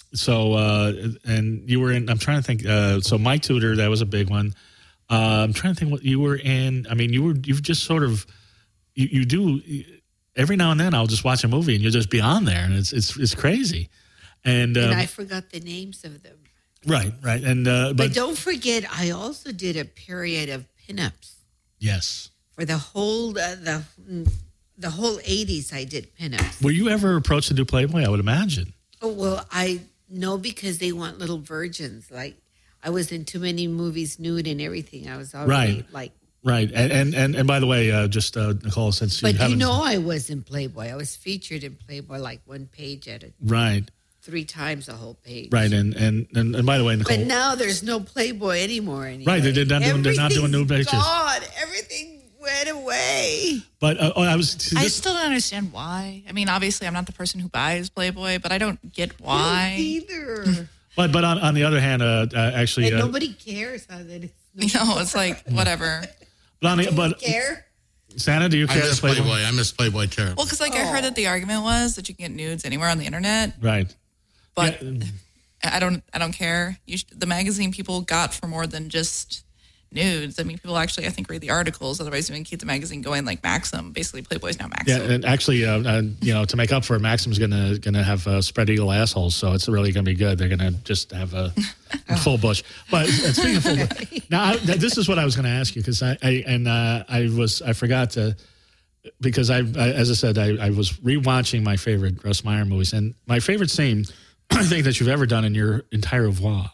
so uh, and you were in. I'm trying to think. Uh, so Mike Tudor, that was a big one. Uh, I'm trying to think what you were in. I mean, you were you've just sort of you, you do. Every now and then, I'll just watch a movie and you'll just be on there, and it's it's it's crazy. And, um, And I forgot the names of them. right, right, and uh, But, but, don't forget, I also did a period of pinups yes. for the whole uh, the mm, the whole eighties. I did pinups. Were you ever approached to do Playboy? I would imagine. Oh well, I know because they want little virgins. Like I was in too many movies, nude and everything. I was already Right. like. Right, and and and, and by the way, uh, just uh, Nicole, since you But you haven't, know, I was in Playboy. I was featured in Playboy like one page at a right, three times the whole page. right, and and and, and by the way, Nicole, But now there's no Playboy anymore. Anyway. Right, they did not do- they're not doing new Everything's pictures. gone. Everything went away. but uh, oh, I was see, I this, still don't understand why. I mean, obviously, I'm not the person who buys Playboy, but I don't get I why. don't either. but but on, on the other hand, uh, uh, actually, And uh, nobody cares how that is. You know, it's like whatever. but, on the, but Care? Santa, do you I care? miss to Playboy? Playboy. I miss Playboy terribly. Well, because like I heard that the argument was that you can get nudes anywhere on the internet, Right, but Yeah. I don't. I don't care. You sh- the magazine people got for more than just nudes. I mean, people actually, I think, read the articles. Otherwise, you can keep the magazine going like Maxim. Basically, Playboy's now Maxim. yeah, and actually, uh, uh, you know, to make up for it, Maxim's gonna gonna have uh, spread eagle assholes, so it's really gonna be good. They're gonna just have a full bush. But uh, speaking of full bush, now I, th- this is what I was gonna ask you because I, I and uh, I was I forgot to because I, I as I said I, I was rewatching my favorite Russ Meyer movies, and my favorite scene I think that you've ever done in your entire voix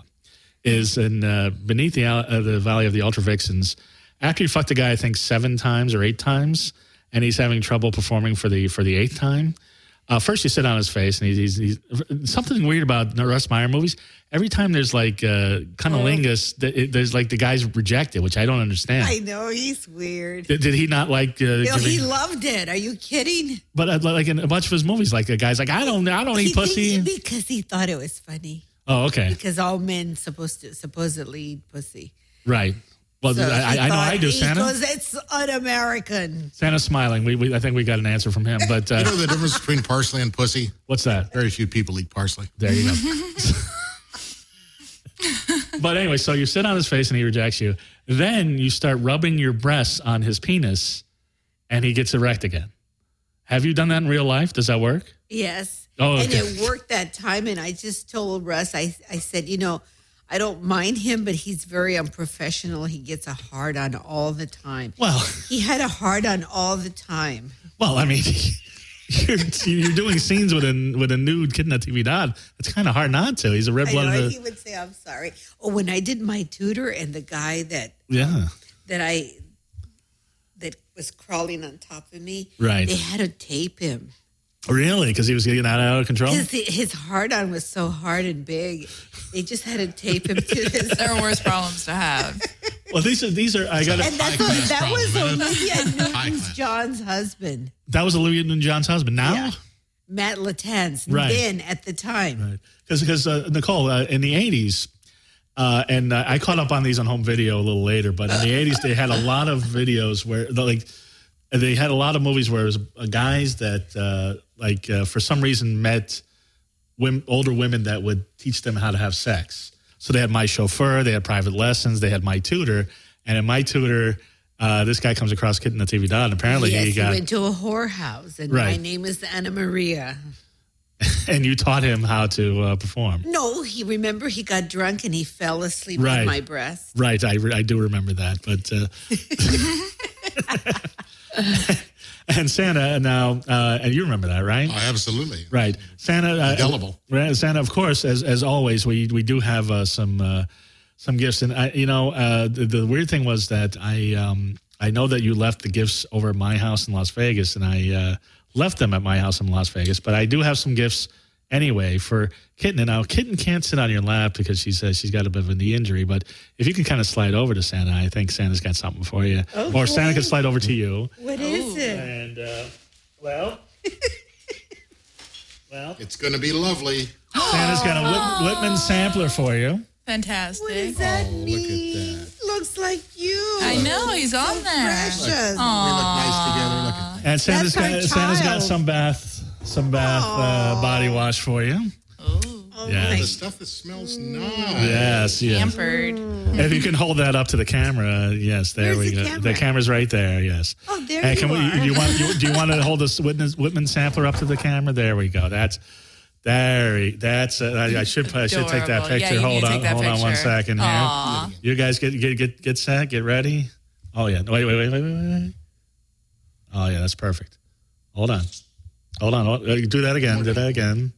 is in uh, Beneath the uh, the Valley of the Ultra Vixens. After you fucked a guy, I think seven times or eight times, and he's having trouble performing for the for the eighth time. Uh, first, you sit on his face, and he's, he's, he's something weird about the Russ Meyer movies. Every time there's like uh, cunnilingus, th- it, there's like the guy's rejected, which I don't understand. I know, he's weird. Did, did he not like? Uh, You know, giving- he loved it. Are you kidding? but uh, like in a bunch of his movies, like a guy's like, I don't, I don't He eat pussy. thinks- because he thought it was funny. Oh, okay, Because all men supposed to supposedly eat pussy. right. Well, So I, he I know thought- I do. he Santa, goes, it's un-American. Santa's smiling. We, we, I think we got an answer from him. But You uh, know the difference between parsley and pussy? what's that? Very few people eat parsley. There you go. But anyway, so you sit on his face and he rejects you. Then you start rubbing your breasts on his penis and he gets erect again. Have you done that in real life? Does that work? Yes. Oh, And okay. it worked that time. And I just told Russ, I, I said, you know, I don't mind him, but he's very unprofessional. He gets a hard on all the time. Well, He had a hard on all the time. well, I mean, you're, you're doing scenes with a with a nude kid in a T V dot. It's kind of hard not to. He's a red I know, blooded. he would say, "I'm sorry." Oh, when I did My Tutor and the guy that Yeah. that I that was crawling on top of me, Right. They had to tape him. Really? Because he was getting out, out of control? His, his hard on was so hard and big. They just had to tape him to his. There are worse problems to have. Well, these are, these are I got And that's what, High-class that was problem. Olivia High-class. Newton-John's husband, that was Olivia Newton-John's husband. Now? Yeah. Matt Latance. Right. Then at the time, Right. Because, because uh, Nicole, uh, in the eighties, uh, and uh, I caught up on these on home video a little later, but in the eighties, they had a lot of videos where, like, they had a lot of movies where it was uh, guys that, uh, like, uh, for some reason met women, older women that would teach them how to have sex. So they had My Chauffeur, they had Private Lessons, they had My Tutor. And in My Tutor, uh, this guy comes across Kid in the T V dot. And apparently yes, he he got, went to a whorehouse, and Right. my name is Anna Maria. and you taught him how to uh, perform. No, he remember he got drunk and he fell asleep Right. on my breast. Right, I, re- I do remember that, but uh, and Santa now, uh, and you remember that, right? Oh, absolutely. Right, Santa. Uh, Indelible. Right, Santa. Of course, as as always, we we do have uh, some uh, some gifts, and I, you know, uh, the, the weird thing was that I um, I know that you left the gifts over at my house in Las Vegas, and I uh, left them at my house in Las Vegas, but I do have some gifts anyway for Kitten. And now Kitten can't sit on your lap because she says she's got a bit of a knee injury, but if you can kind of slide over to Santa, I think Santa's got something for you. Or Santa can slide over to you. What is it? And, uh, well, well, It's going to be lovely. Santa's got a Whit- Whitman sampler for you. Fantastic. What does that Oh, look at mean? that. Looks like you. I know, he's on there. Precious. We look nice together. Look at that. And Santa's That's got our Santa's got child. some bath some bath uh, body wash for you. Oh, Yeah. my The stuff that smells nice. Yes, yes. Pampered. If you can hold that up to the camera, yes, there Where's we the go. camera? The camera's right there. Yes. Oh, there And you can we? are. Do you want? You, do you want to hold this Whitman, Whitman sampler up to the camera? There we go. That's there. That's. Uh, I, I should. I should take that Adorable. Yeah, picture. you need hold to on. take that Hold on one picture. second here. Aw. You guys get get get get set. Get ready. Oh yeah. Wait wait wait wait wait wait. Oh yeah, that's perfect. Hold on. Hold on. Hold- uh, Do that again. Do that again.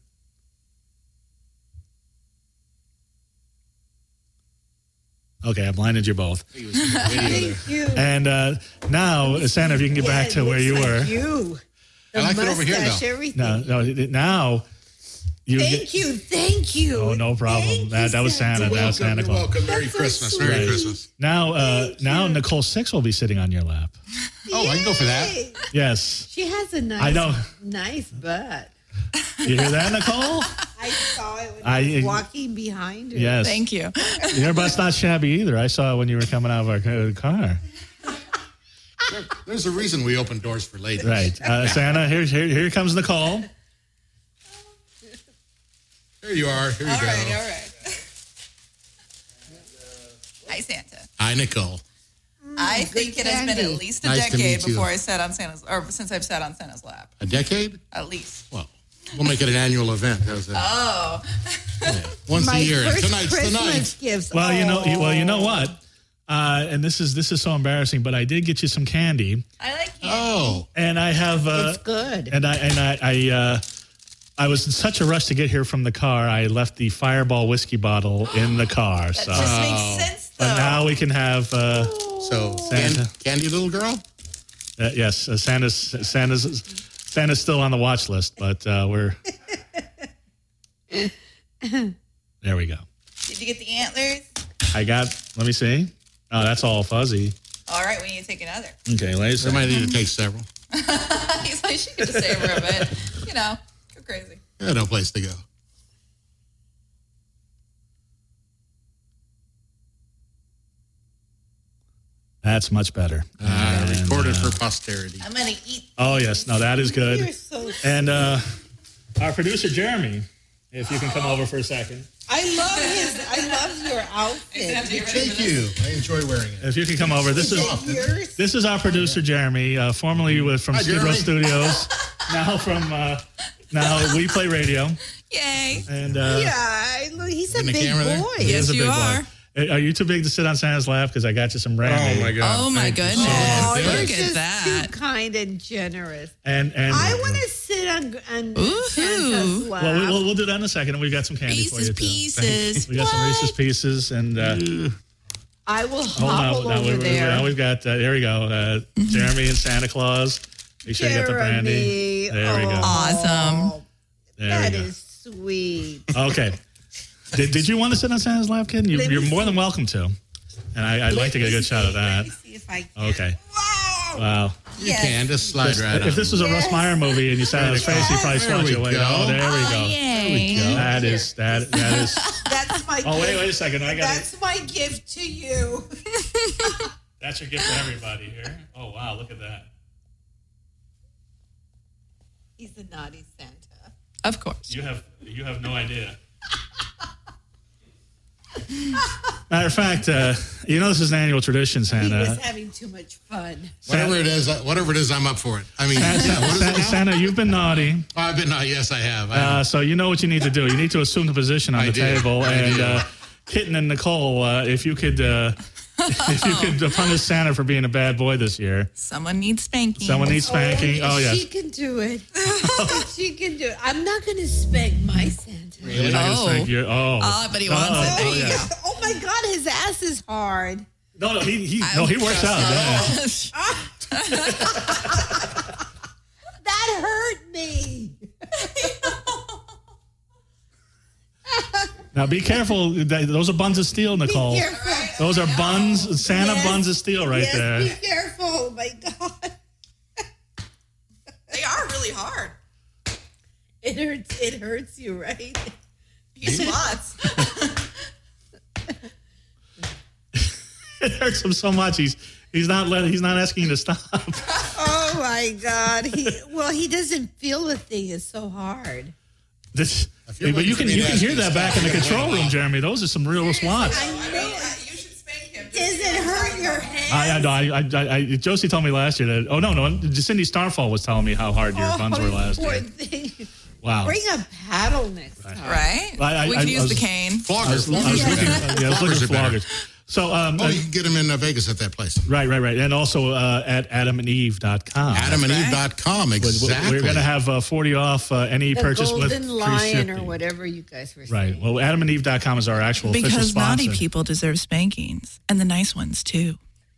Okay, I blinded you both. Thank you. And uh, now, Santa, if you can get back Yeah, to it where you looks were. like You. The I like it over here, mustache, though. everything. No, no. Now, you Thank get. you. Thank you. Oh, no problem. Thank That- you, that was Santa. That was Santa Welcome, you're Claus. welcome. Merry That's so Christmas. sweet. Merry Right. Christmas. Now, uh, Thank now you. Nicole Six will be sitting on your lap. Oh, I can go for that. Yay. Yes. She has a nice, I know. nice butt. You hear that, Nicole? I saw it when I- I was walking behind her. Yes. Thank you. Your butt's not shabby either. I saw it when you were coming out of our uh, car. There- There's a reason we open doors for ladies. Right. Uh, Santa, here, here, here comes Nicole. Here you are. Here you All go. right, all right. Hi, Santa. Hi, Nicole. I think it has been candy. at least a Nice to decade meet you. before I sat on Santa's, or since I've sat on Santa's lap. A decade? At least. Well, we'll make it an annual event. How's that? Oh, Once My a year. first Tonight's the Christmas night. gifts. Well, you know, Oh. well, you know what? Uh, and this is this is so embarrassing, but I did get you some candy, I like you. Oh, and I have. Uh, It's good. And I and I I, uh, I was in such a rush to get here from the car. I left the Fireball whiskey bottle in the car. That So, just makes sense, though. but now we can have. Uh, so Santa. can, candy little girl? uh, yes, uh, Santa's Santa's Santa's still on the watch list, but uh, we're. There we go. Did you get the antlers? I got. Let me see. Oh, that's all fuzzy. All right, we need to take another. Okay, ladies. There might need to take several. He's like, she could just savor a bit. You know, go crazy. Yeah, no place to go. That's much better. Uh, And, recorded uh, for posterity. I'm going to eat. Oh yes, no, that is good. You're so And uh, our producer Jeremy, if you can come over for a second. I love his. I love your outfit. Thank you. I enjoy wearing it. If you can come over, this is Yours. this is our producer Jeremy, uh, formerly with from Hi, Skid Row Jeremy. Studios, now from uh, now We Play Radio, Yay. and uh, Yeah, I- look, he's a In the big camera there? boy. he Yes, is a you big are. boy. Are you too big to sit on Santa's lap? Because I got you some brandy. Oh my God! Oh my Thank you so goodness. much. Oh, Look you're at just that. too kind and generous. And and I want to sit on, on Ooh. Santa's lap. well, we, we'll we'll do that in a second. And we've got some candy for Reese's you too. Pieces. We got some Reese's Pieces, and uh, I will hold on. hobble Now, over we, there. now we've got uh, there we go. Uh, Jeremy and Santa Claus. Make sure you get the brandy. Jeremy. There we go. Awesome. There That we go. is sweet. Okay. Did, did you want to sit on Santa's lap, kid? You, Let me you're more see. than welcome to. And I, I'd like to get a good shot of that. Let me see if I can. Okay. Wow. Wow. You Yes. can just slide right on. If this was a Russ Yes. Meyer movie and you sat on his face, he'd probably There swat we you away. go. Oh, there we go. Yay. That is that that is. That's my Oh wait, gift. wait a second. I got That's my gift to you. That's your gift for everybody here. Oh wow, look at that. He's a naughty Santa. Of course. You have you have no idea. Matter of fact, uh, you know this is an annual tradition, He Santa. was having too much fun. Whatever it is, whatever it is, I'm up for it. I mean, yeah, what is it Santa, now? Santa, you've been naughty, Oh, I've been not. Yes, I have. I uh, so you know what you need to do. You need to assume the position on I the do. table. I And do. uh, Kitten and Nicole, uh, if you could, uh, if you could punish Santa for being a bad boy this year, Someone needs spanking. someone needs spanking. Oh, She yes. can do it. She can do it. I'm not going to spank my Santa. You're not gonna Oh. spank your- oh. Oh, but he wants Oh, it. There oh, you yeah. go. Oh my God, his ass is hard. No, no, he, he, no, he works out. Yeah. That hurt me. Now be careful. That- Those are buns of steel, Nicole. Be careful. Those are buns, Santa Yes. buns of steel right yes, there. Be careful. Oh my God. They are really hard. It hurts. It hurts you, right? He slots. It hurts him so much. He's he's not letting. He's not asking you to stop. Oh my God. He well, he doesn't feel the thing. It's so hard. This, you're but you waiting for can me you to can ask hear you that to back stop, in the I'm gonna control wait a room, while. Jeremy. Those are some real swats. I know. You should spank him. Does it hurt your hand? I, I, know, I, I, I, Josie told me last year that. Oh no, no, Cindy Starfall was telling me how hard your buns were last poor year. thing. Wow. Bring a paddle next time. Right? I- I- we I- can I use was- the cane. I Flogger. was, I was Floggers are looking, better. yeah, I was looking Floggers for are better. floggers. So, um, Oh, uh, you can get them in uh, Vegas at that place. right, right, right, and also uh, at adam and eve dot com. adam and eve dot com. Exactly. We're going to have uh, forty off uh, any The purchase with Golden free Lion or shipping. whatever you guys were Right. saying. Well, adam and eve dot com is our actual official Because sponsor. naughty people deserve spankings. And the nice ones, too.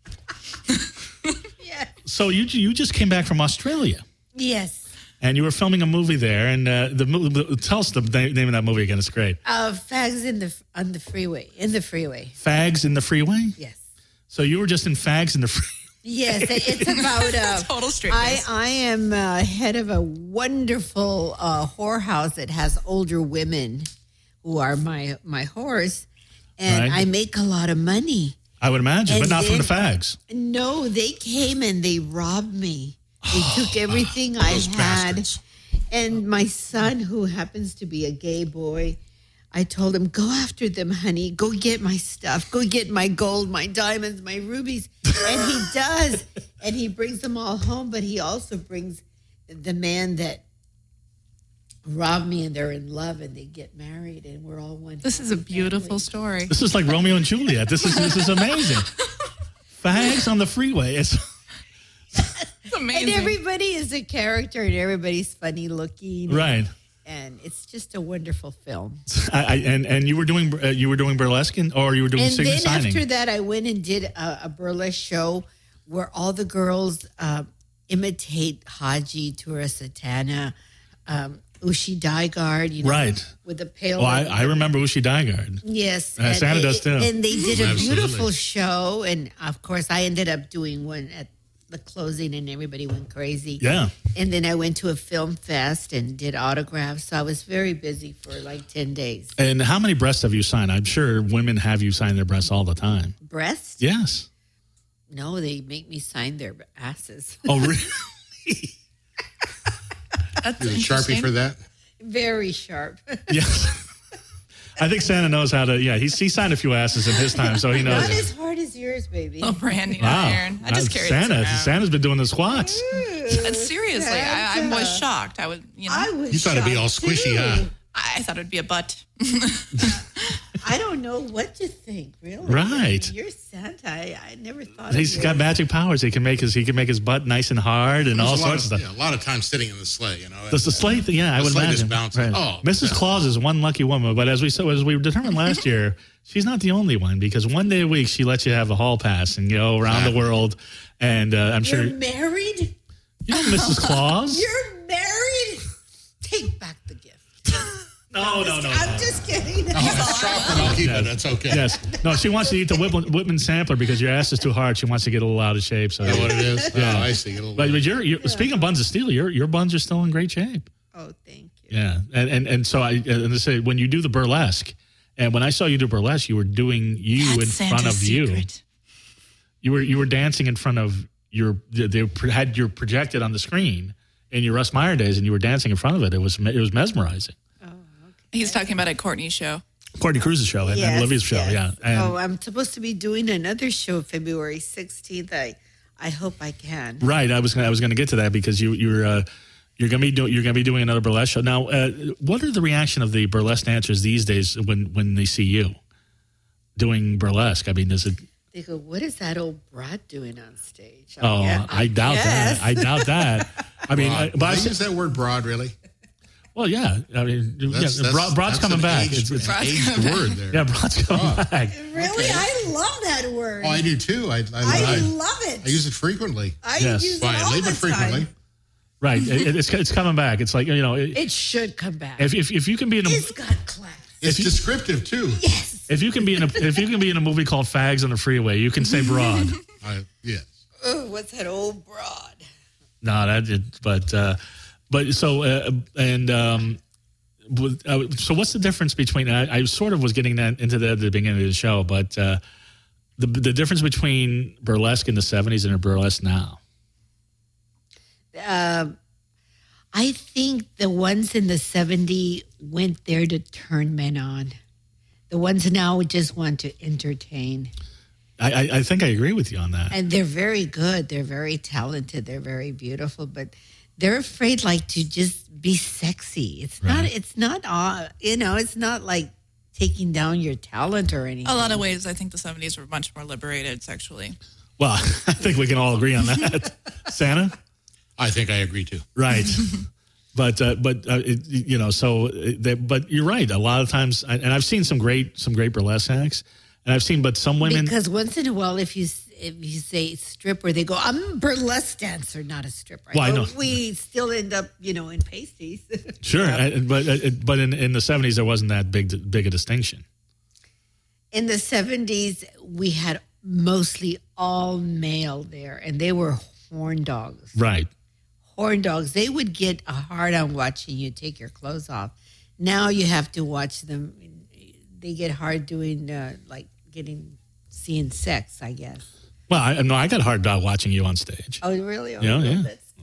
Yeah. So you you just came back from Australia, Yes. and you were filming a movie there. And uh, the, mo- the tell us the na- name of that movie again. It's great. Uh, fags in the on the freeway. In the freeway. Fags in the Freeway. Yes. So you were just in Fags in the Freeway. Yes. It's about uh, Total straight I face. I am uh, head of a wonderful uh, whorehouse that has older women who are my my whores, and Right. I make a lot of money. I would imagine, but And not from the then- Fags. No, they came and they robbed me. They took everything I Those had. bastards. And my son, who happens to be a gay boy, I told him, go after them, honey. Go get my stuff. Go get my gold, my diamonds, my rubies. And he does. And he brings them all home, but he also brings the man that robbed me, and they're in love and they get married and we're all one. This is a happy beautiful family. story. This is like Romeo and Juliet. This is this is amazing. Fags on the freeway. It's It's And amazing. everybody is a character and everybody's funny looking. right. And it's just a wonderful film. I, I, and and you were doing uh, you were doing burlesque, in, or you were doing And singing then signing. after that, I went and did a, a burlesque show where all the girls uh, imitate Haji, Tura Satana, um, Ushi Daigard, you know, Right. with a pale. Oh, I, I remember Ushi Daigard. Yes, Uh, Santa they, does too. And they did a Absolutely. beautiful show, and of course, I ended up doing one at the closing, and everybody went crazy. Yeah. And then I went to a film fest and did autographs. So I was very busy for like ten days. And how many breasts have you signed? I'm sure women have you sign their breasts all the time. Breast? Yes. No, they make me sign their asses. Oh, really? That's Is it interesting. Sharpie for that? Very sharp. Yes. I think Santa knows how to. Yeah, he's he signed a few asses in his time, so he knows. Not it. as hard as yours, baby. Oh, branding Wow. iron. I just Uh, carried Santa. this around. Santa's been doing the squats. Uh, Seriously, I, I was shocked. I would, you know, I I, was You thought it'd be all shocked, squishy, too. huh? thought it'd be a butt. I don't know what to think, really. Right. I mean, you're Santa. I, I never thought He's of you. got magic powers. He can make his he can make his butt nice and hard and all There's a lot sorts of of, stuff. yeah, a lot of time sitting in the sleigh, you know. Does the sleigh? Thing, yeah, I The would sleigh imagine. just bouncing. Oh, Missus yeah. Claus is one lucky woman, but as we said, as we determined last year, she's not the only one because one day a week she lets you have a hall pass and go around Exactly. the world. And uh, I'm You're sure married? you know Missus Claus. You're married? Take back the gift. No, no, no. I'm no. just kidding. Oh, chocolate, I'll keep it. That's okay. Yes. No, she wants to eat the Whitman, Whitman sampler because your ass is too hard. She wants to get a little out of shape. So, Is that what it is? Yeah. Oh, I see. It'll, but, but you're, you're speaking of buns of steel, your your buns are still in great shape. Oh, thank you. Yeah, and and and so I and I say when you do the burlesque, and when I saw you do burlesque, you were doing you That's in front Santa's of you. secret. You were you were dancing in front of your. They had your projected on the screen in your Russ Meyer days, and you were dancing in front of it. It was it was mesmerizing. He's talking about at Courtney's show. Courtney Cruz's show and, and Yes, Olivia's show, yes. yeah. And oh, I'm supposed to be doing another show February sixteenth. I, I hope I can. right, I was gonna, I was going to get to that because you you're uh, you're going to be doing you're going to be doing another burlesque show. Now, uh, what are the reaction of the burlesque dancers these days when when they see you doing burlesque? I mean, is it? They go, what is that old brat doing on stage? Oh, yeah, I doubt guess. that. I doubt that. I mean, I, broad. but I They said- use that word broad, really? well, yeah. I mean, That's, yeah, that's, Broad, Broad's that's coming an back. Aged, It's- it's- an Broad's aged coming word there. yeah, Broad's coming Oh. back. Really? I love that word. Oh, I do too. I, I, I I, love it. I use it frequently. I Yes. use it all Quietly, the but frequently. time. Right. It, it's it's coming back. It's like you know, it, It should come back. if, if if you can be in a It's got class. It's descriptive too. Yes. if you can be in a if you can be in a movie called Fags on the Freeway, you can say Broad. I, yes. Oh, what's that old broad? No, that did, but uh, but so uh, and um, with, uh, so what's the difference between? I, I sort of was getting that into that at the beginning of the show, but uh, the the difference between burlesque in the seventies and burlesque now. Um, I think the ones in the seventies went there to turn men on. The ones now just want to entertain. I, I, I think I agree with you on that. And they're very good. They're very talented. They're very beautiful, but they're afraid like to just be sexy. It's not, Right. it's not, uh, you know, it's not like taking down your talent or anything. A lot of ways, I think the seventies were much more liberated sexually. Well, I think we can all agree on that. Santa? I think I agree too. Right. But uh, but uh, it, you know so uh, they, but you're right. A lot of times, and I've seen some great some great burlesque acts, and I've seen but some women. Because once in a while, if you if you say stripper, they go, "I'm a burlesque dancer, not a stripper." Well, I go, know. We still end up, you know, in pasties. Sure, I- but uh, but in, in the seventies there wasn't that big big a distinction. In the seventies, we had mostly all male there, and they were horn dogs. Right. Horn dogs. They would get a hard on watching you take your clothes off. Now you have to watch them. They get hard doing uh, like getting seeing sex, I guess. Well, I no, I got a hard dog watching you on stage. Oh, really? Oh, Yeah, well, yeah.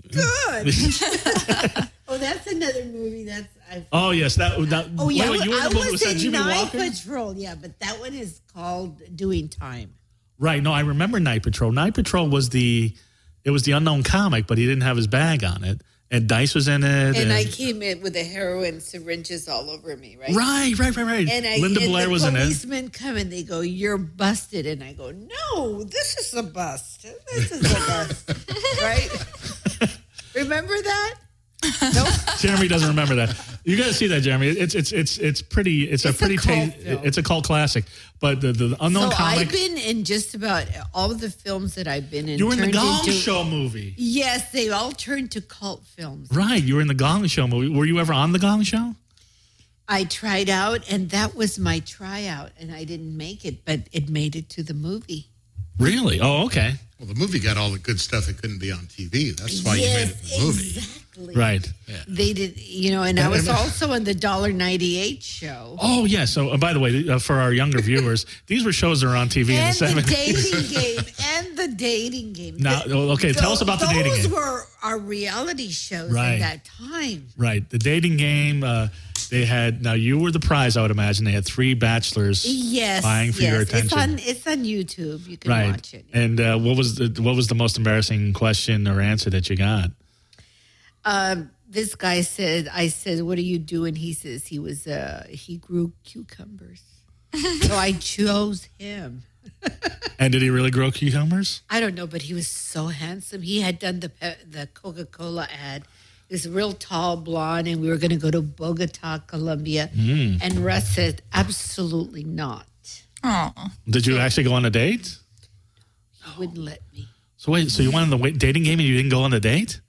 That's good. Oh, that's another movie. That's. I've, Oh yes, that. that oh yeah, wait, wait, you were in I the movie. was Was that in Jimmy Night Walker? Patrol. Yeah, but that one is called Doing Time. Right. No, I remember Night Patrol. Night Patrol was the it was the unknown comic, but he didn't have his bag on it, and Dice was in it. And I came in with the heroin syringes all over me, right? Right, right, right, right. And I, Linda and Blair the was in it. policemen come and they go, "You're busted," and I go, "No, this is a bust. This is a bust." Right? Remember that? Nope. Jeremy doesn't remember that. You got to see that, Jeremy. It's it's it's it's pretty. It's, It's a pretty. a cult ta- film. it's a cult classic. But the, the unknown So comic. I've been in just about all of the films that I've been in. you were in the turned Gong into- Show movie. Yes, they all turned to cult films. Right. You were in the Gong Show movie. Were you ever on the Gong Show? I tried out, and that was my tryout, and I didn't make it, but it made it to the movie. Really? Oh, okay. Well, the movie got all the good stuff that couldn't be on T V. That's why you made it yes, the movie. exactly. Right. They did, you know, and I was also on the Dollar ninety-eight show. Oh, yeah. So, uh, by the way, uh, for our younger viewers, these were shows that were on T V in the And the seventies. dating game, and the dating game. Now, The- okay, tell us about the dating Those game. were our reality shows Right. at that time. Right. The dating game. Uh, they had. Now, you were the prize, I would imagine. They had three bachelors. Yes, Vying for yes. your It's attention. on, it's on YouTube. You can Right. watch it. And uh, what was the what was the most embarrassing question or answer that you got? Um, this guy said, I said, "What are you doing?" He says he was, uh, he grew cucumbers. So I chose him. And did he really grow cucumbers? I don't know, but he was so handsome. He had done the pe- the Coca-Cola ad. He was real tall, blonde, and we were going to go to Bogota, Colombia. Mm. And Russ said, absolutely not. Oh, Did you actually go on a date? He wouldn't let me. So wait, so you went on the wait- dating game and you didn't go on the date?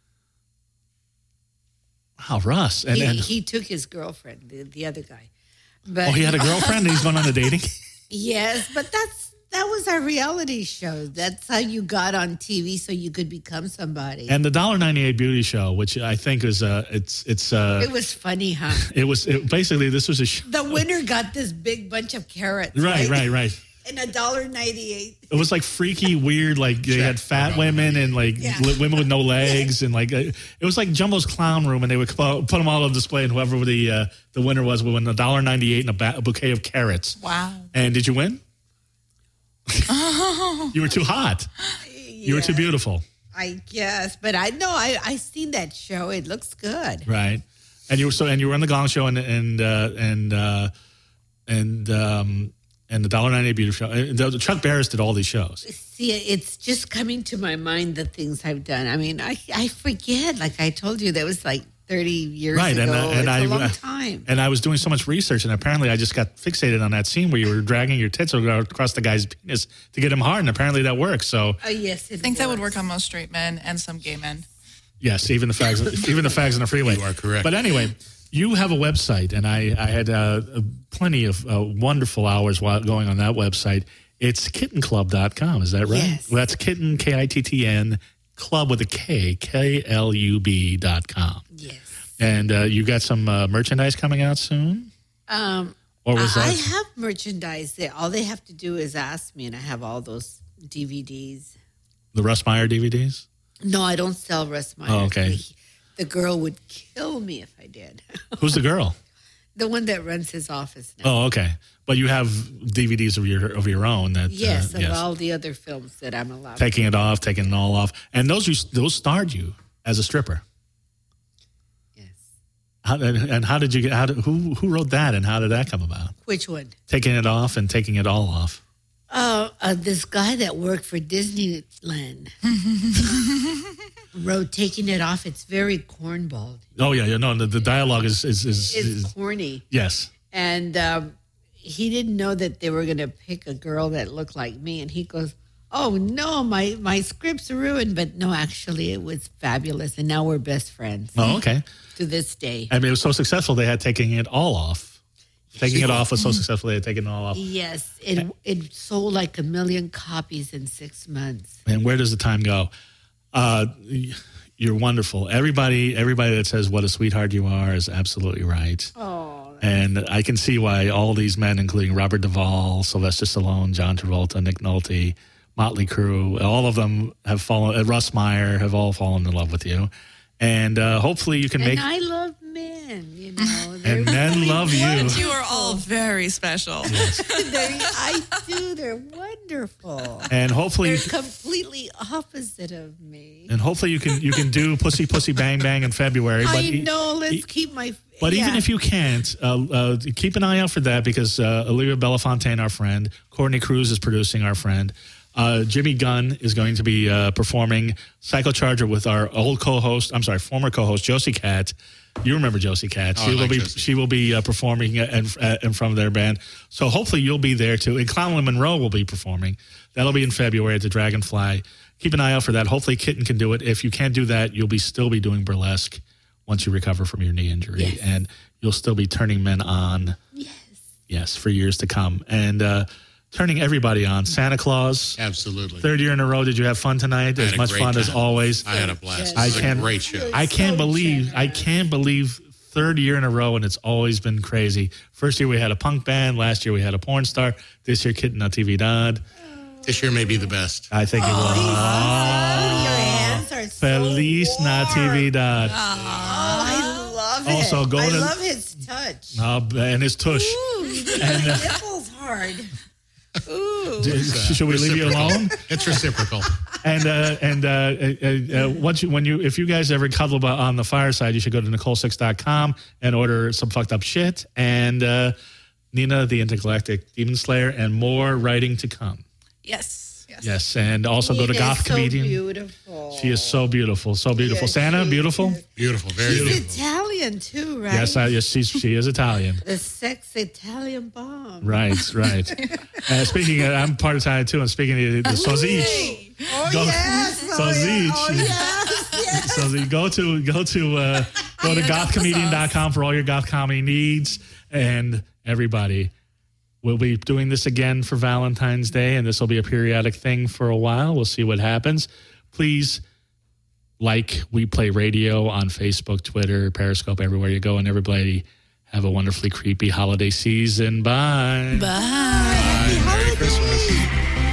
Wow, Russ. And, He, and he took his girlfriend, the, the other guy. But oh, he had a girlfriend and he's going on a dating? Yes, but that's that was our reality show. That's how you got on T V, so you could become somebody. And the one dollar ninety-eight beauty show, which I think is uh it's it's uh it was funny, huh? it was it, basically this was a show. The winner got this big bunch of carrots. Right, right, right. And a dollar ninety-eight. It was like freaky, weird. Like they had fat women and like Yeah. li- women with no legs, and like uh, it was like Jumbo's Clown Room, and they would put them all on display, and whoever the uh, the winner was would win a dollar ninety-eight and a, ba- a bouquet of carrots. wow. And did you win? You were too hot. You were too beautiful. I guess, but I know I I seen that show. It looks good. Right. And you were so and you were on the Gong Show and and uh, and uh, and um, and the one dollar ninety-eight beauty show. And the, Chuck Barris did all these shows. See, it's just coming to my mind the things I've done. I mean, I I forget. Like I told you, that was like thirty years Right, ago. and, uh, and it's I a long uh, time. and I was doing so much research, and apparently I just got fixated on that scene where you were dragging your tits across the guy's penis to get him hard, and apparently that works. So Oh yes, it I think that would works. work on most straight men and some gay men. yes, even the fags, even the fags on the freeway. You are correct. But anyway, you have a website, and I I had uh, plenty of uh, wonderful hours while going on that website. It's kitten club dot com. Is that right? Yes. Well, that's kitten K I T T N club with a K K L U B dot com. Yes. And uh, you got some uh, merchandise coming out soon? Um, Or was I, I that? have merchandise there. All they have to do is ask me, and I have all those D V Ds. The Russ Meyer D V Ds? No, I don't sell Russ Meyer. Oh, okay. The, the girl would kill me if I did. Who's the girl? The one that runs his office now. Oh, okay. But you have D V Ds of your of your own that Yes, uh, of all the other films that I'm allowed. taking it off, taking it all off, and those you, those starred you as a stripper. Yes. How, and, and how did you get? How did, who who wrote that, and how did that come about? Which one? Taking it off and taking it all off. Uh, uh, this guy that worked for Disneyland wrote "Taking It Off." It's very cornball. Oh yeah, yeah. No, the, the dialogue is is is, It's is corny, yes. and um, he didn't know that they were going to pick a girl that looked like me. And he goes, "Oh no, my my script's ruined." But no, actually, it was fabulous, and now we're best friends Oh, okay. to this day. I mean, it was so successful they had taking it all off. Taking it off was so successful they had taken it all off. Yes, it it sold like a million copies in six months. And where does the time go? Uh, you're wonderful. Everybody, everybody that says what a sweetheart you are is absolutely right. Oh, And I can see why all these men, including Robert Duvall, Sylvester Stallone, John Travolta, Nick Nolte, Motley Crue, all of them have fallen. Uh, Russ Meyer have all fallen in love with you. And uh, hopefully you can and make. I love men, you know. They're And men really love you. But you are all very special. They're, I do. They're wonderful. And hopefully, They're you, completely opposite of me. and hopefully you can you can do Pussy Pussy Bang Bang in February. But I e- know. Let's e- keep my. But yeah. even if you can't, uh, uh, keep an eye out for that because uh, Olivia Belafontaine, our friend, Courtney Cruz is producing, our friend. Uh, Jimmy Gunn is going to be uh, performing Psychocharger with our old co-host. I'm sorry, former co-host Josie Cat. You remember Josie Cat? Oh, she I will like be Josie. she will be uh, performing in, uh, in front of their band. So hopefully you'll be there too. And Clownland Monroe will be performing. That'll be in February at the Dragonfly. Keep an eye out for that. Hopefully Kitten can do it. If you can't do that, you'll be still be doing burlesque once you recover from your knee injury, Yes. and you'll still be turning men on. Yes. Yes, for years to come, and uh, turning everybody on. Santa Claus. Absolutely. Third year in a row. Did you have fun tonight? I As had a much great fun as time. always. I had a blast. I It was a can't- great show. I can't So believe I generous. can't believe third year in a row, and it's always been crazy. First year we had a punk band. Last year we had a porn star. This year Kitten Natividad. This year may be the best. I think it was. Oh, your hands are so Feliz warm. Natividad. Oh, I love it. Also, go I to- love his touch. Uh, and his tush. Ooh, you make my nipples hard. Ooh. Should we leave you Reciprocal. alone? It's reciprocal. And uh, and uh, uh, uh, once you, when you if you guys ever cuddle on the fireside, you should go to Nicole Six dot com and order some fucked up shit. And uh, Nina, the Intergalactic Demon Slayer, and more writing to come. Yes. Yes. Yes, and also go to Nina Goth is so Comedian. beautiful. She is so beautiful, so beautiful. Yes, Santa, she beautiful. is. Beautiful, very She's beautiful. Italian too, right? Yes, I, yes, she's, she is Italian. The sex Italian bomb. Right, right. Uh, speaking, of, I'm part Italian too. And speaking of the sausage, Oh Go- yes, oh, sausage. yeah. oh yes, yes. so the, go to go to uh, go to goth comedian dot com for all your goth comedy needs. And everybody, we'll be doing this again for Valentine's Day, and this will be a periodic thing for a while. We'll see what happens. Please like We Play Radio on Facebook, Twitter, Periscope, everywhere you go, and everybody have a wonderfully creepy holiday season. Bye. Bye. Bye. Merry Christmas.